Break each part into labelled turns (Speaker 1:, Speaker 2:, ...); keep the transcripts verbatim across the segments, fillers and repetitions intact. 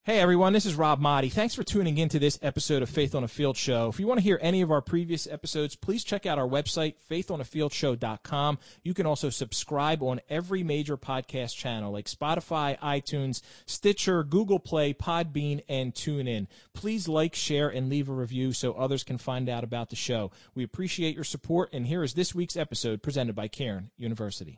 Speaker 1: Hey everyone, this is Rob Motti. Thanks for tuning in to this episode of Faith on a Field Show. If you want to hear any of our previous episodes, please check out our website, faith on a field show dot com. You can also subscribe on every major podcast channel like Spotify, iTunes, Stitcher, Google Play, Podbean, and TuneIn. Please like, share, and leave a review so others can find out about the show. We appreciate your support, and here is this week's episode presented by Cairn University.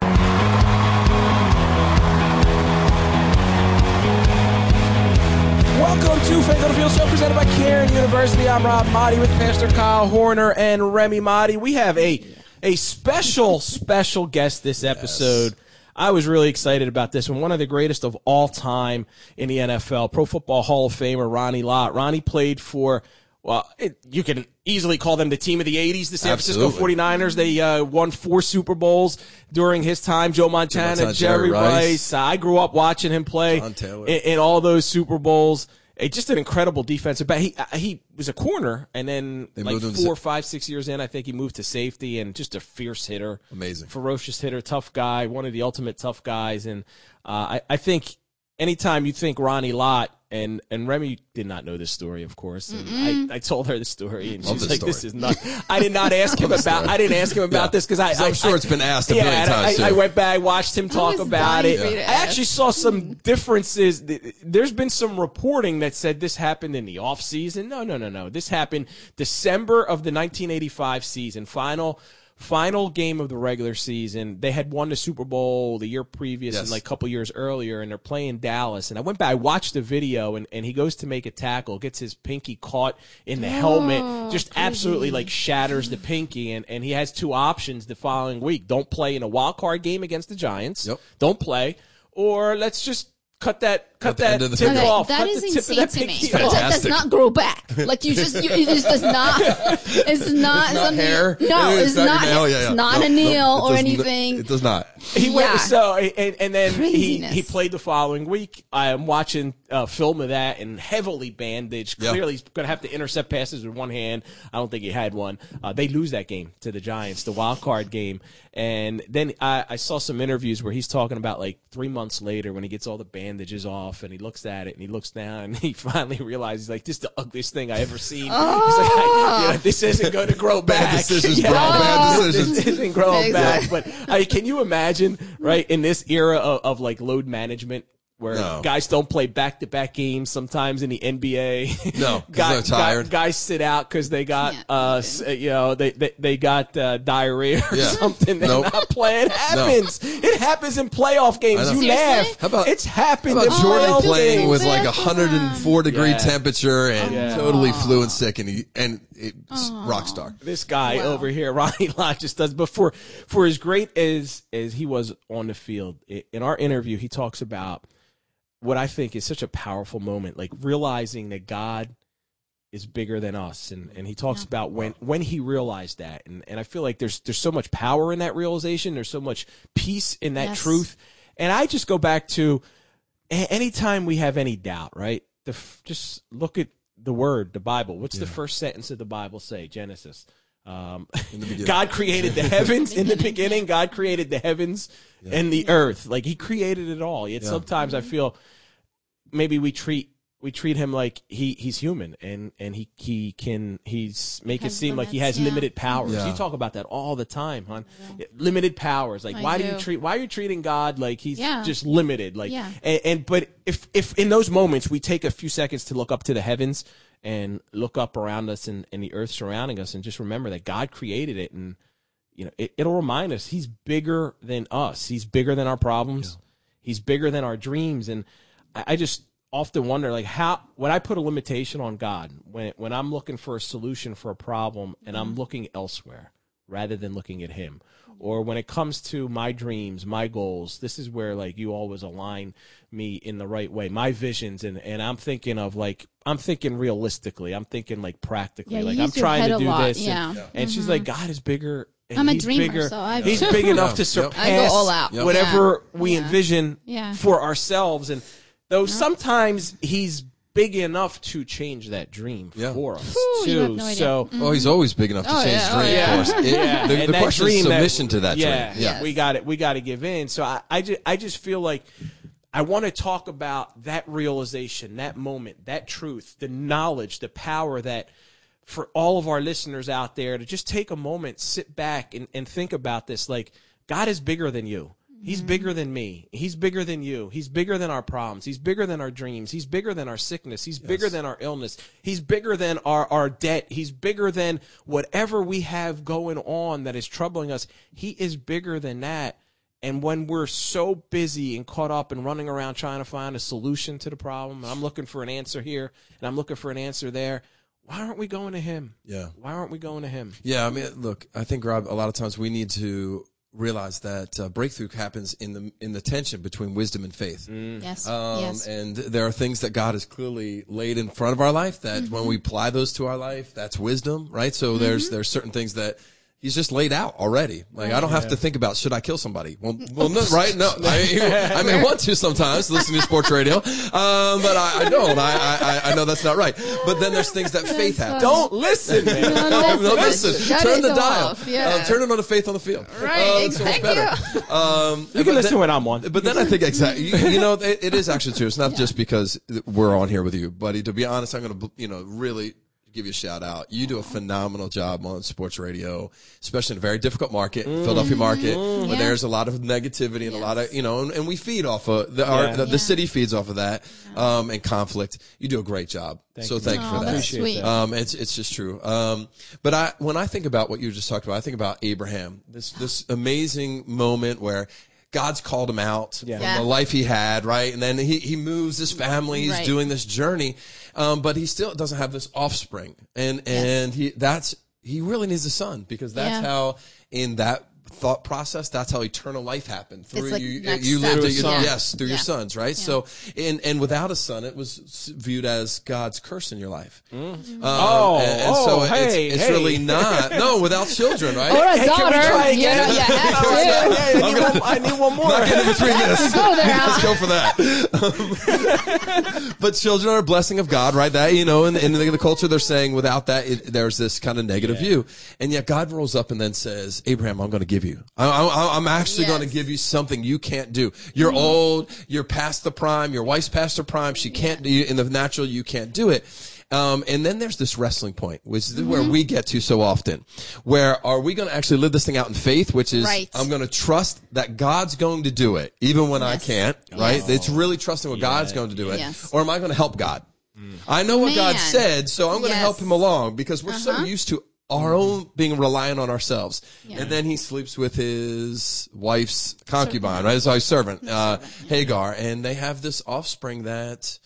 Speaker 1: Welcome to Faith on the Field Show presented by Cairn University. I'm Rob Motti with Pastor Kyle Horner and Remy Motti. We have a a special, special guest this episode. Yes. I was really excited about this one. One of the greatest of all time in the N F L, Pro Football Hall of Famer Ronnie Lott. Ronnie played for, well, it, you can easily call them the team of the eighties, the San Absolutely. Francisco forty-niners. They uh, won four Super Bowls during his time. Joe Montana, Montana Jerry, Jerry Rice. Rice. Uh, I grew up watching him play in, in all those Super Bowls. It, just an incredible defensive back. He he was a corner, and then they like four, five, six years in, I think he moved to safety, and just a fierce hitter.
Speaker 2: Amazing.
Speaker 1: Ferocious hitter, tough guy, one of the ultimate tough guys. And uh, I, I think anytime you think Ronnie Lott, and, and Remy did not know this story, of course. And I, I told her the story, and
Speaker 2: Love
Speaker 1: she's like,
Speaker 2: story.
Speaker 1: "This is nuts." I did not ask him about. I didn't ask him about yeah. this because I,
Speaker 2: I'm
Speaker 1: I,
Speaker 2: sure
Speaker 1: I,
Speaker 2: it's been asked a
Speaker 1: yeah,
Speaker 2: billion times.
Speaker 1: I,
Speaker 2: too.
Speaker 1: I went back, watched him talk about it.
Speaker 3: Yeah.
Speaker 1: I actually saw some differences. There's been some reporting that said this happened in the off season. No, no, no, no. This happened December of the nineteen eighty-five season, final. Final game of the regular season. They had won the Super Bowl the year previous yes. and like a couple years earlier, and they're playing Dallas. And I went back, I watched the video, and, and he goes to make a tackle, gets his pinky caught in the oh, helmet, just crazy. absolutely like shatters the pinky. And, and he has two options the following week. Don't play in a wild card game against the Giants.
Speaker 2: Yep.
Speaker 1: Don't play. Or let's just cut that cut that tip
Speaker 3: okay,
Speaker 1: off.
Speaker 3: That
Speaker 1: cut
Speaker 3: is
Speaker 1: the tip
Speaker 3: insane
Speaker 1: of that
Speaker 3: to me.
Speaker 1: pinky
Speaker 3: That
Speaker 1: off.
Speaker 3: does not grow back. Like you just, you, it just does not. It's not,
Speaker 2: it's not
Speaker 3: something.
Speaker 2: hair.
Speaker 3: No,
Speaker 2: it
Speaker 3: it's, not.
Speaker 2: Yeah, yeah.
Speaker 3: It's not
Speaker 2: no,
Speaker 3: a nail
Speaker 2: no,
Speaker 3: or
Speaker 2: does,
Speaker 3: anything.
Speaker 2: It does not.
Speaker 1: He went
Speaker 3: yeah.
Speaker 1: so, and, and then he,
Speaker 3: Craziness.
Speaker 1: he played the following week. I am watching uh, film of that and heavily bandaged.
Speaker 2: Yeah.
Speaker 1: Clearly, he's going to have to intercept passes with one hand. I don't think he had one. Uh, they lose that game to the Giants, the wild card game. And then I, I saw some interviews where he's talking about like three months later when he gets all the bandages off and he looks at it and he looks down and he finally realizes like this is the ugliest thing I ever seen.
Speaker 3: Oh.
Speaker 1: He's like, I, you know, this isn't going to grow back.
Speaker 2: Bad decisions,
Speaker 1: yeah.
Speaker 2: bro. Bad
Speaker 1: This
Speaker 2: decisions.
Speaker 1: isn't growing
Speaker 3: Exactly.
Speaker 1: back. But I mean, can you imagine, right, in this era of, of like load management, where
Speaker 2: no.
Speaker 1: guys don't play back-to-back games sometimes in the N B A.
Speaker 2: No,
Speaker 1: guys,
Speaker 2: they're tired.
Speaker 1: Guys sit out because they got,
Speaker 3: Yeah,
Speaker 1: uh, you know, they they, they got uh, diarrhea or
Speaker 2: Yeah.
Speaker 1: something. They're
Speaker 2: Nope.
Speaker 1: not playing. It happens. No. It happens in playoff games. You
Speaker 3: Seriously?
Speaker 1: laugh.
Speaker 2: How about
Speaker 1: it's happened
Speaker 2: How about
Speaker 1: in
Speaker 2: Jordan
Speaker 1: playoff
Speaker 2: playing
Speaker 1: games.
Speaker 2: with like a
Speaker 3: Bad for
Speaker 2: hundred and four degree
Speaker 1: Yeah.
Speaker 2: temperature and
Speaker 1: Yeah.
Speaker 2: totally flu and sick, and he and it's rock star.
Speaker 1: This guy
Speaker 3: Wow.
Speaker 1: over here, Ronnie Lott, just does. But for, for as great as as he was on the field, in our interview, he talks about what I think is such a powerful moment, like realizing that God is bigger than us. And, and he talks yeah. about when, when he realized that. And, and I feel like there's there's so much power in that realization. There's so much peace in that
Speaker 3: yes.
Speaker 1: truth. And I just go back to anytime we have any doubt, right? The, just look at the word, the Bible. What's yeah. the first sentence of the Bible say? Genesis. Um, God created the heavens in the beginning. God created the heavens yeah. and the earth. Like he created it all. Yet yeah. sometimes I feel maybe we treat we treat him like he, he's human and, and he, he can he's make it seem limits, like he has yeah. limited powers. Yeah. You talk about that all the time, hon. Yeah. Limited powers. Like I why do. do you treat why are you treating God like he's
Speaker 3: yeah.
Speaker 1: just limited? Like
Speaker 3: yeah.
Speaker 1: and, and but if if in those moments we take a few seconds to look up to the heavens and look up around us and, and the earth surrounding us and just remember that God created it, and you know it, it'll remind us he's bigger than us. He's bigger than our problems. Yeah. He's bigger than our dreams. And I, I just often wonder, like, how when I put a limitation on God, when when I'm looking for a solution for a problem and I'm looking elsewhere rather than looking at him. Or when it comes to my dreams, my goals, this is where like you always align me in the right way, my visions, and, and I'm thinking of like I'm thinking realistically, I'm thinking like practically,
Speaker 3: yeah,
Speaker 1: like I'm trying to do this,
Speaker 3: yeah.
Speaker 1: and,
Speaker 3: yeah.
Speaker 1: and she's
Speaker 3: mm-hmm.
Speaker 1: like, God is bigger. And
Speaker 3: I'm a
Speaker 1: he's
Speaker 3: dreamer,
Speaker 1: bigger,
Speaker 3: so I've
Speaker 1: he's big enough
Speaker 2: yeah.
Speaker 1: to surpass
Speaker 3: I go all out.
Speaker 2: Yep.
Speaker 1: whatever
Speaker 3: yeah.
Speaker 1: we
Speaker 3: yeah.
Speaker 1: envision
Speaker 3: yeah.
Speaker 1: for ourselves, and though sometimes he's big enough to change that dream
Speaker 2: yeah.
Speaker 1: for us
Speaker 3: Ooh,
Speaker 1: too.
Speaker 3: you have no idea.
Speaker 1: So,
Speaker 3: mm-hmm.
Speaker 2: oh, he's always big enough to
Speaker 3: oh,
Speaker 2: change
Speaker 3: yeah.
Speaker 2: dream.
Speaker 3: Oh, yeah.
Speaker 2: Of course, It,
Speaker 1: yeah.
Speaker 2: the,
Speaker 1: And
Speaker 2: the question is
Speaker 1: dream
Speaker 2: submission
Speaker 1: that,
Speaker 2: to that
Speaker 1: yeah,
Speaker 2: dream. Yeah,
Speaker 3: yes.
Speaker 1: we got it. We got to give in. So I, I just, I just feel like I want to talk about that realization, that moment, that truth, the knowledge, the power that for all of our listeners out there to just take a moment, sit back and, and think about this. Like, God is bigger than you. He's bigger than me. He's bigger than you. He's bigger than our problems. He's bigger than our dreams. He's bigger than our sickness. He's yes. bigger than our illness. He's bigger than our, our debt. He's bigger than whatever we have going on that is troubling us. He is bigger than that. And when we're so busy and caught up and running around trying to find a solution to the problem, and I'm looking for an answer here and I'm looking for an answer there, why aren't we going to him?
Speaker 2: Yeah.
Speaker 1: Why aren't we going to him?
Speaker 2: Yeah, I mean, look, I think, Rob, a lot of times we need to realize that uh, breakthrough happens in the in the tension between wisdom and faith.
Speaker 3: Mm. Yes.
Speaker 2: Um,
Speaker 3: yes.
Speaker 2: And there are things that God has clearly laid in front of our life that mm-hmm. when we apply those to our life, that's wisdom, right? So mm-hmm. there's there's certain things that He's just laid out already. Like, I don't have yeah. to think about, should I kill somebody? Well, well, no, right? No, I, I may want to sometimes listening to sports radio, um, but I, I don't. I, I, I know that's not right. But then there's things that faith happens.
Speaker 1: Don't listen, man.
Speaker 3: No,
Speaker 2: don't, don't listen.
Speaker 3: listen.
Speaker 2: Turn the dial.
Speaker 3: Off. Yeah.
Speaker 2: Um, turn it on to faith on the field.
Speaker 3: Right.
Speaker 2: Uh, so it's better. Um,
Speaker 1: you can listen then, when I'm on.
Speaker 2: But then I think exactly, you, you know, it, it is actually true. It's not yeah. just because we're on here with you, buddy. To be honest, I'm going to, you know, really give you a shout out. You do a phenomenal job on sports radio, especially in a very difficult market, mm. Philadelphia market, mm. where yeah. there's a lot of negativity and yes. a lot of, you know, and, and we feed off of the, yeah. our, the,
Speaker 3: yeah.
Speaker 2: the city feeds off of that, um, and conflict. You do a great job.
Speaker 1: Thank
Speaker 2: so
Speaker 1: you.
Speaker 2: thank
Speaker 3: oh,
Speaker 2: you for that.
Speaker 3: That's sweet.
Speaker 2: Um, it's, it's just true. Um, but I, when I think about what you just talked about, I think about Abraham, this, this amazing moment where God's called him out
Speaker 1: yeah.
Speaker 2: from
Speaker 3: Yeah.
Speaker 2: the life he had, right? And then he, he moves his family, he's
Speaker 3: Right.
Speaker 2: doing this journey, um, but he still doesn't have this offspring. And, and he, that's, he really needs a son because that's
Speaker 3: Yeah.
Speaker 2: how in that thought process, that's how eternal life happened through
Speaker 3: like
Speaker 2: you.
Speaker 3: next
Speaker 2: You lived
Speaker 3: step.
Speaker 2: it, you,
Speaker 3: Yeah.
Speaker 2: yes, through
Speaker 3: Yeah.
Speaker 2: your sons, right?
Speaker 3: Yeah.
Speaker 2: So, and, and without a son, it was viewed as God's curse in your life.
Speaker 1: Mm.
Speaker 2: Um,
Speaker 1: Oh,
Speaker 2: and, and
Speaker 1: oh,
Speaker 2: so
Speaker 1: hey,
Speaker 2: it's, it's
Speaker 1: hey.
Speaker 2: really not, no, without children, right?
Speaker 3: Or a
Speaker 1: Hey, can we
Speaker 3: daughter.
Speaker 1: try
Speaker 3: You know,
Speaker 1: again?
Speaker 3: you have
Speaker 1: Yeah,
Speaker 3: to.
Speaker 1: yeah, I, need one, I need one more.
Speaker 2: Not getting between this.
Speaker 3: Go there,
Speaker 2: Let's
Speaker 3: Al.
Speaker 2: go for that. Um, but children are a blessing of God, right? That, you know, in, in the, the culture, they're saying without that, it, there's this kind of negative
Speaker 1: Yeah.
Speaker 2: view. And yet God rolls up and then says, Abraham, I'm going to give you. I, I, I'm actually
Speaker 3: Yes.
Speaker 2: going to give you something you can't do. You're mm-hmm. old. You're past the prime. Your wife's past her prime. She can't do in the natural. You can't do it. Um, and then there's this wrestling point, which is
Speaker 3: Mm-hmm.
Speaker 2: where we get to so often, where are we going to actually live this thing out in faith, which is
Speaker 3: Right.
Speaker 2: I'm going to trust that God's going to do it, even when I
Speaker 3: Yes.
Speaker 2: can't, right?
Speaker 3: Yes.
Speaker 2: It's really trusting what
Speaker 1: Yeah.
Speaker 2: God's going to do it.
Speaker 3: Yes.
Speaker 2: Or am I going to help God? I know what God
Speaker 3: Man.
Speaker 2: said, so I'm going to
Speaker 3: Yes.
Speaker 2: help him along because we're so
Speaker 3: Uh-huh.
Speaker 2: used to our own being reliant on ourselves.
Speaker 3: Yeah.
Speaker 2: And then he sleeps with his wife's concubine, right? His servant, uh, Hagar. And they have this offspring that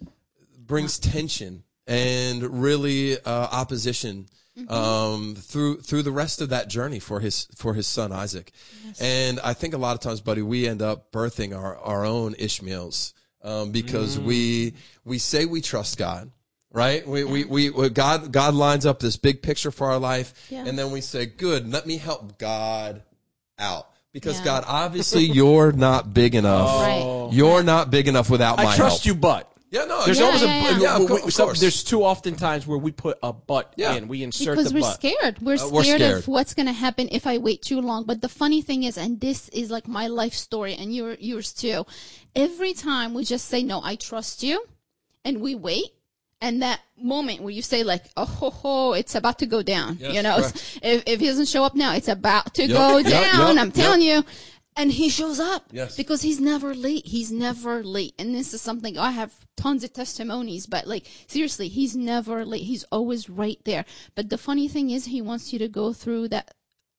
Speaker 2: brings tension and really, uh, opposition,
Speaker 3: Mm-hmm.
Speaker 2: um, through, through the rest of that journey for his, for his son, Isaac.
Speaker 3: Yes.
Speaker 2: And I think a lot of times, buddy, we end up birthing our, our own Ishmaels, um, because
Speaker 1: Mm.
Speaker 2: we, we say we trust God. Right? We, we, we, we, God, God lines up this big picture for our life.
Speaker 3: Yeah.
Speaker 2: And then we say, good, let me help God out. Because
Speaker 3: Yeah.
Speaker 2: God, obviously you're not big enough.
Speaker 3: Right.
Speaker 2: You're not big enough without my
Speaker 1: I trust
Speaker 2: help.
Speaker 1: you, but.
Speaker 2: Yeah, no.
Speaker 1: There's
Speaker 3: Yeah,
Speaker 1: always
Speaker 3: yeah,
Speaker 1: a
Speaker 3: yeah.
Speaker 2: Yeah, of
Speaker 1: we-
Speaker 2: course,
Speaker 1: we-
Speaker 2: of
Speaker 1: some-
Speaker 2: course.
Speaker 1: there's too often times where we put a but
Speaker 2: Yeah.
Speaker 1: in. We insert
Speaker 3: Because
Speaker 1: the
Speaker 3: we're
Speaker 1: but.
Speaker 3: scared. We're
Speaker 2: Uh,
Speaker 3: scared,
Speaker 2: we're scared.
Speaker 3: of what's going to happen if I wait too long. But the funny thing is, and this is like my life story and your, yours too, every time we just say, no, I trust you, and we wait, and that moment where you say like, oh, ho, ho, it's about to go down.
Speaker 2: Yes,
Speaker 3: you know,
Speaker 2: correct.
Speaker 3: if, if he doesn't show up now, it's about to
Speaker 2: Yep,
Speaker 3: go
Speaker 2: yep,
Speaker 3: down.
Speaker 2: yep,
Speaker 3: I'm telling
Speaker 2: yep.
Speaker 3: you. And he shows up
Speaker 2: Yes.
Speaker 3: because he's never late. He's never late. And this is something I have tons of testimonies, but like seriously, he's never late. He's always right there. But the funny thing is he wants you to go through that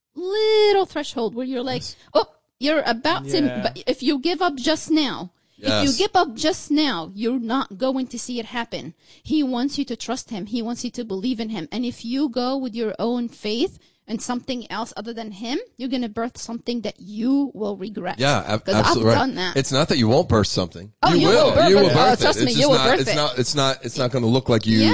Speaker 3: little threshold where you're like,
Speaker 2: Yes.
Speaker 3: oh, you're about
Speaker 1: Yeah.
Speaker 3: to, but if you give up just now, if
Speaker 2: Yes.
Speaker 3: you give up just now, you're not going to see it happen. He wants you to trust him. He wants you to believe in him. And if you go with your own faith and something else other than him, you're going to birth something that you will regret.
Speaker 2: Yeah, ab-
Speaker 3: 'Cause
Speaker 2: absolutely
Speaker 3: I've
Speaker 2: right.
Speaker 3: done that.
Speaker 2: It's not that you won't birth something.
Speaker 3: Oh, you will birth
Speaker 2: you
Speaker 3: it.
Speaker 2: will
Speaker 3: Oh,
Speaker 2: birth
Speaker 3: trust
Speaker 2: it.
Speaker 3: me,
Speaker 2: It's
Speaker 3: you
Speaker 2: just
Speaker 3: will
Speaker 2: not,
Speaker 3: birth
Speaker 2: it's
Speaker 3: it.
Speaker 2: not, it's not, it's not going to look like you
Speaker 3: Yeah.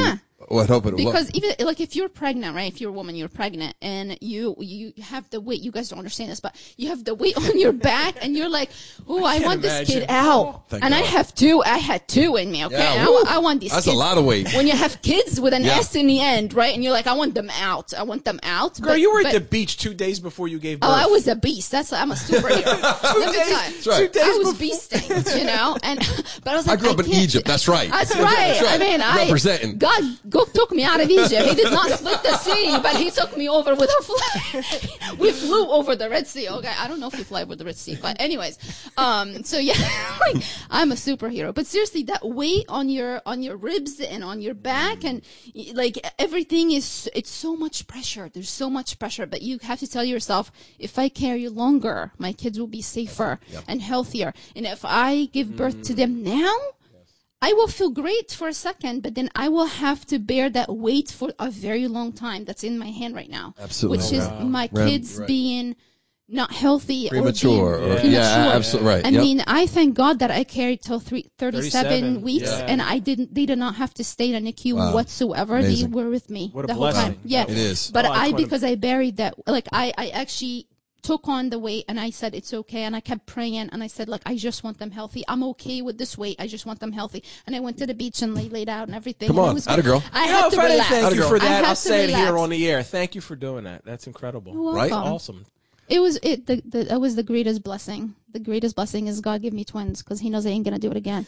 Speaker 2: what hoping
Speaker 3: Because
Speaker 2: what?
Speaker 3: even like if you're pregnant, right? If you're a woman, you're pregnant, and you you have the weight. You guys don't understand this, but you have the weight on your back, and you're like, "Oh, I,
Speaker 1: can't
Speaker 3: want this
Speaker 1: imagine.
Speaker 3: kid out."
Speaker 2: Thank
Speaker 3: and I
Speaker 2: God.
Speaker 3: have two. I had two in me. Okay,
Speaker 2: Yeah,
Speaker 3: and I,
Speaker 2: woo.
Speaker 3: wa- I want these.
Speaker 2: That's
Speaker 3: kids.
Speaker 2: a lot of weight.
Speaker 3: When you have kids with an
Speaker 2: Yeah.
Speaker 3: S in the end, right? And you're like, "I want them out. I want them out."
Speaker 1: Girl,
Speaker 3: But-
Speaker 1: you were
Speaker 3: but-
Speaker 1: at the beach two days before you gave birth.
Speaker 3: Oh, I was a beast. That's I'm a superhero. Let me tell you.
Speaker 2: That's right.
Speaker 1: Two days
Speaker 3: I was
Speaker 1: before.
Speaker 3: beasting, you know, and but I was like,
Speaker 2: I grew up in
Speaker 3: can't-
Speaker 2: Egypt. That's right.
Speaker 3: That's right.
Speaker 2: That's right.
Speaker 3: I mean, I
Speaker 2: Representing.
Speaker 3: God go, took me out of Egypt. He did not split the sea, but he took me over with a fly. We flew over the Red Sea. Okay, I don't know if you fly over the Red Sea, but anyways, um, so yeah, like, I'm a superhero. But seriously, that weight on your on your ribs and on your back, and like everything is, it's so much pressure. There's so much pressure, but you have to tell yourself, if I carry longer, my kids will be safer
Speaker 2: Yep.
Speaker 3: and healthier. And if I give birth to them now, I will feel great for a second, but then I will have to bear that weight for a very long time that's in my hand right now.
Speaker 2: Absolutely.
Speaker 3: Which is
Speaker 2: Wow.
Speaker 3: my
Speaker 2: Rem-
Speaker 3: kids
Speaker 2: right.
Speaker 3: being not healthy
Speaker 2: Premature.
Speaker 3: or being
Speaker 2: Or,
Speaker 3: premature.
Speaker 2: yeah, absolutely right.
Speaker 3: I
Speaker 2: Yep.
Speaker 3: mean, I thank God that I carried till three, thirty-seven
Speaker 1: thirty-seven,
Speaker 3: weeks,
Speaker 1: yeah.
Speaker 3: and I didn't. They did not have to stay in a N I C U
Speaker 2: Wow.
Speaker 3: whatsoever.
Speaker 2: Amazing.
Speaker 3: They were with me
Speaker 1: What a
Speaker 3: the whole
Speaker 1: blessing.
Speaker 3: time. Yeah,
Speaker 2: It is.
Speaker 3: But
Speaker 1: Oh, I
Speaker 3: I,
Speaker 1: couldn't-
Speaker 3: because I buried that, like I, I actually took on the weight, and I said it's okay, and I kept praying, and I said, like, I just want them healthy. I'm okay with this weight. I just want them healthy. And I went to the beach and lay laid out and everything.
Speaker 2: Come
Speaker 3: and
Speaker 2: on,
Speaker 3: it was
Speaker 2: atta
Speaker 3: great.
Speaker 2: girl.
Speaker 3: I
Speaker 1: You know,
Speaker 3: had
Speaker 1: if
Speaker 3: to
Speaker 1: I didn't
Speaker 3: relax.
Speaker 1: thank you for
Speaker 3: I
Speaker 1: that,
Speaker 3: had
Speaker 1: I'll
Speaker 3: to
Speaker 1: say it here
Speaker 3: relax.
Speaker 1: on the air. Thank you for doing that. That's incredible.
Speaker 3: You're
Speaker 2: Right?
Speaker 3: welcome.
Speaker 1: Awesome.
Speaker 3: It was it. The, the, that was the greatest blessing. The greatest blessing is God give me twins because He knows I ain't gonna do it again.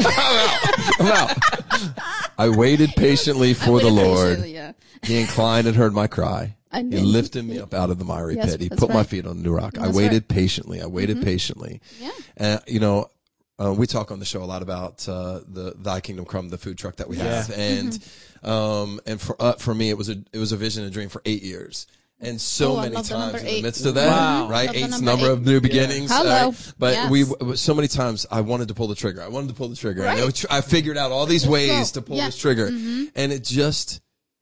Speaker 2: I'm out. I waited patiently for the
Speaker 3: Waited
Speaker 2: Lord.
Speaker 3: patiently, yeah.
Speaker 2: He inclined and heard my cry.
Speaker 3: And
Speaker 2: He
Speaker 3: then-
Speaker 2: lifted me up out of the miry
Speaker 3: Yes,
Speaker 2: pit. He
Speaker 3: that's
Speaker 2: put my
Speaker 3: right.
Speaker 2: feet on the new rock. I
Speaker 3: That's
Speaker 2: waited
Speaker 3: right.
Speaker 2: patiently. I waited patiently.
Speaker 3: Yeah.
Speaker 2: And, you know, uh, we talk on the show a lot about uh, the Thy Kingdom Come, the food truck that we have.
Speaker 1: Yeah.
Speaker 2: And
Speaker 3: Mm-hmm.
Speaker 2: um, and for uh, for me, it was a it was a vision, a dream for eight years. And so
Speaker 3: Oh, I
Speaker 2: many
Speaker 3: love the
Speaker 2: times
Speaker 3: number
Speaker 2: in the
Speaker 3: eight.
Speaker 2: midst of that,
Speaker 1: Wow.
Speaker 2: right?
Speaker 3: Love the
Speaker 2: Eight's
Speaker 3: number
Speaker 2: number
Speaker 3: eight.
Speaker 2: of new beginnings.
Speaker 3: Hello.
Speaker 2: right? But
Speaker 3: Yes.
Speaker 2: we so many times I wanted to pull the trigger. I wanted to pull the trigger.
Speaker 3: Right.
Speaker 2: I, know, I figured out all these ways
Speaker 3: go.
Speaker 2: to pull
Speaker 3: Yeah.
Speaker 2: this trigger, and it just.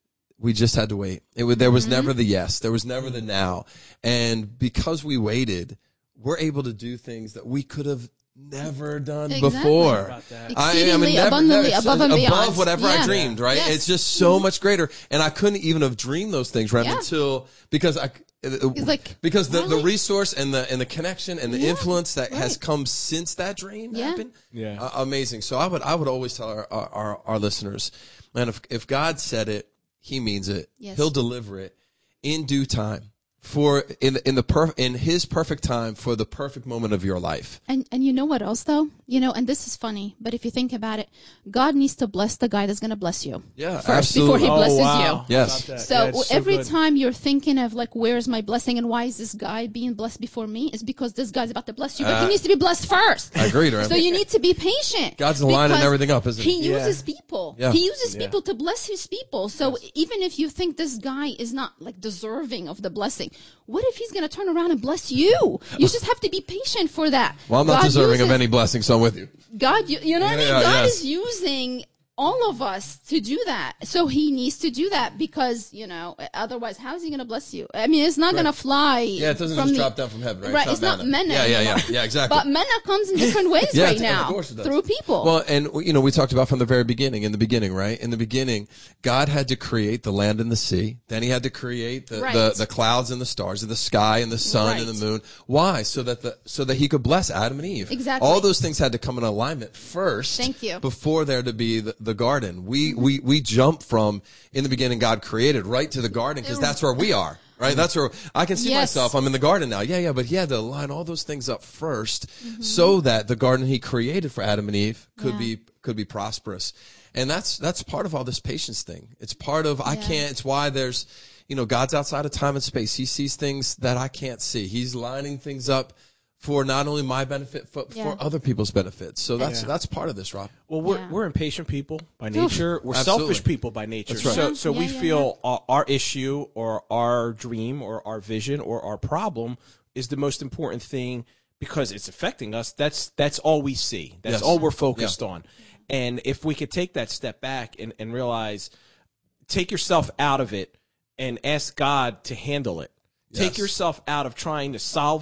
Speaker 2: We just had to wait. It was, there was
Speaker 3: Mm-hmm.
Speaker 2: never the yes. There was never the now. And because we waited, we're able to do things that we could have never done
Speaker 3: Exactly.
Speaker 2: before.
Speaker 1: About that.
Speaker 3: Exceedingly, abundantly, above and beyond.
Speaker 2: Above whatever I
Speaker 3: Yeah.
Speaker 2: dreamed, right?
Speaker 3: Yes.
Speaker 2: It's just so much greater. And I couldn't even have dreamed those things, right?
Speaker 3: Yeah.
Speaker 2: Until, because I,
Speaker 3: It's like,
Speaker 2: because the, the
Speaker 3: really?
Speaker 2: resource and the, and the connection and the
Speaker 3: Yeah.
Speaker 2: influence that has
Speaker 3: Right.
Speaker 2: come since that dream
Speaker 3: Yeah.
Speaker 2: happened.
Speaker 1: Yeah.
Speaker 2: Uh, amazing. So I would, I would always tell our, our, our, our listeners, man, if, if God said it, He means it.
Speaker 3: Yes.
Speaker 2: He'll deliver it in due time for in in the per, in His perfect time for the perfect moment of your life.
Speaker 3: And and you know what else though? You know, and this is funny, but if you think about it, God needs to bless the guy that's going to bless you.
Speaker 2: Yeah,
Speaker 3: first
Speaker 2: absolutely.
Speaker 3: before He
Speaker 1: Oh,
Speaker 3: blesses
Speaker 1: wow.
Speaker 3: you.
Speaker 2: Yes.
Speaker 1: About that.
Speaker 3: So,
Speaker 1: Yeah, it's so
Speaker 3: every
Speaker 1: good.
Speaker 3: time you're thinking of like, where's my blessing and why is this guy being blessed before me? Is because this guy's about to bless you, but
Speaker 2: Uh,
Speaker 3: he needs to be blessed first.
Speaker 2: I agree, Remy.
Speaker 3: So you need to be patient.
Speaker 2: God's lining
Speaker 3: because
Speaker 2: everything up, isn't he?
Speaker 3: He
Speaker 1: Yeah.
Speaker 3: uses people.
Speaker 2: Yeah.
Speaker 3: He uses
Speaker 1: Yeah.
Speaker 3: people to bless His people. So even if you think this guy is not like deserving of the blessing, what if He's going to turn around and bless you? You just have to be patient for that.
Speaker 2: Well, I'm not
Speaker 3: God
Speaker 2: deserving of
Speaker 3: uses-
Speaker 2: any blessing, so I'm with you.
Speaker 3: God, you, you know what I mean?
Speaker 2: Yeah,
Speaker 3: God
Speaker 2: yes.
Speaker 3: is using all of us to do that. So He needs to do that because, you know, otherwise, how is He going to bless you? I mean, it's not going to fly.
Speaker 2: Yeah, it doesn't
Speaker 3: from
Speaker 2: just
Speaker 3: the-
Speaker 2: drop down from heaven, right?
Speaker 3: Right, it's not manna.
Speaker 2: Yeah, yeah, yeah,
Speaker 3: anymore.
Speaker 2: yeah, exactly.
Speaker 3: But manna comes in different ways
Speaker 2: Yeah,
Speaker 3: right
Speaker 2: of
Speaker 3: now
Speaker 2: course it does.
Speaker 3: through people.
Speaker 2: Well, and you know, we talked about from the very beginning, in the beginning, right? In the beginning, God had to create the land and the sea. Then He had to create the,
Speaker 3: Right.
Speaker 2: the, the clouds and the stars and the sky and the sun and
Speaker 3: Right.
Speaker 2: the moon. Why? So that the, so that He could bless Adam and Eve.
Speaker 3: Exactly.
Speaker 2: All those things had to come in alignment first.
Speaker 3: Thank you.
Speaker 2: Before there to be the, the garden. We, we, we jump from in the beginning God created right to the garden because that's where we are. Right? That's where I can see
Speaker 3: Yes.
Speaker 2: myself. I'm in the garden now. Yeah, yeah, but He had to line all those things up first
Speaker 3: Mm-hmm.
Speaker 2: so that the garden He created for Adam and Eve could
Speaker 3: Yeah.
Speaker 2: be could be prosperous. And that's that's part of all this patience thing. It's part of I
Speaker 3: Yeah.
Speaker 2: can't it's why there's you know, God's outside of time and space. He sees things that I can't see. He's lining things up for not only my benefit, but
Speaker 3: Yeah.
Speaker 2: for other people's benefits. So that's
Speaker 1: Yeah.
Speaker 2: that's part of this, Rob.
Speaker 1: Well, we're
Speaker 3: Yeah.
Speaker 1: we're impatient people by nature. We're
Speaker 2: Absolutely.
Speaker 1: selfish people by nature.
Speaker 2: That's right.
Speaker 1: So
Speaker 3: Yeah,
Speaker 1: so we
Speaker 3: yeah, yeah,
Speaker 1: feel Our, our issue or our dream or our vision or our problem is the most important thing because it's affecting us. That's that's all we see. That's
Speaker 2: Yes.
Speaker 1: all we're focused
Speaker 2: Yeah.
Speaker 1: on. And if we could take that step back and, and realize, take yourself out of it and ask God to handle it. Take
Speaker 2: Yes.
Speaker 1: yourself out of trying to solve it,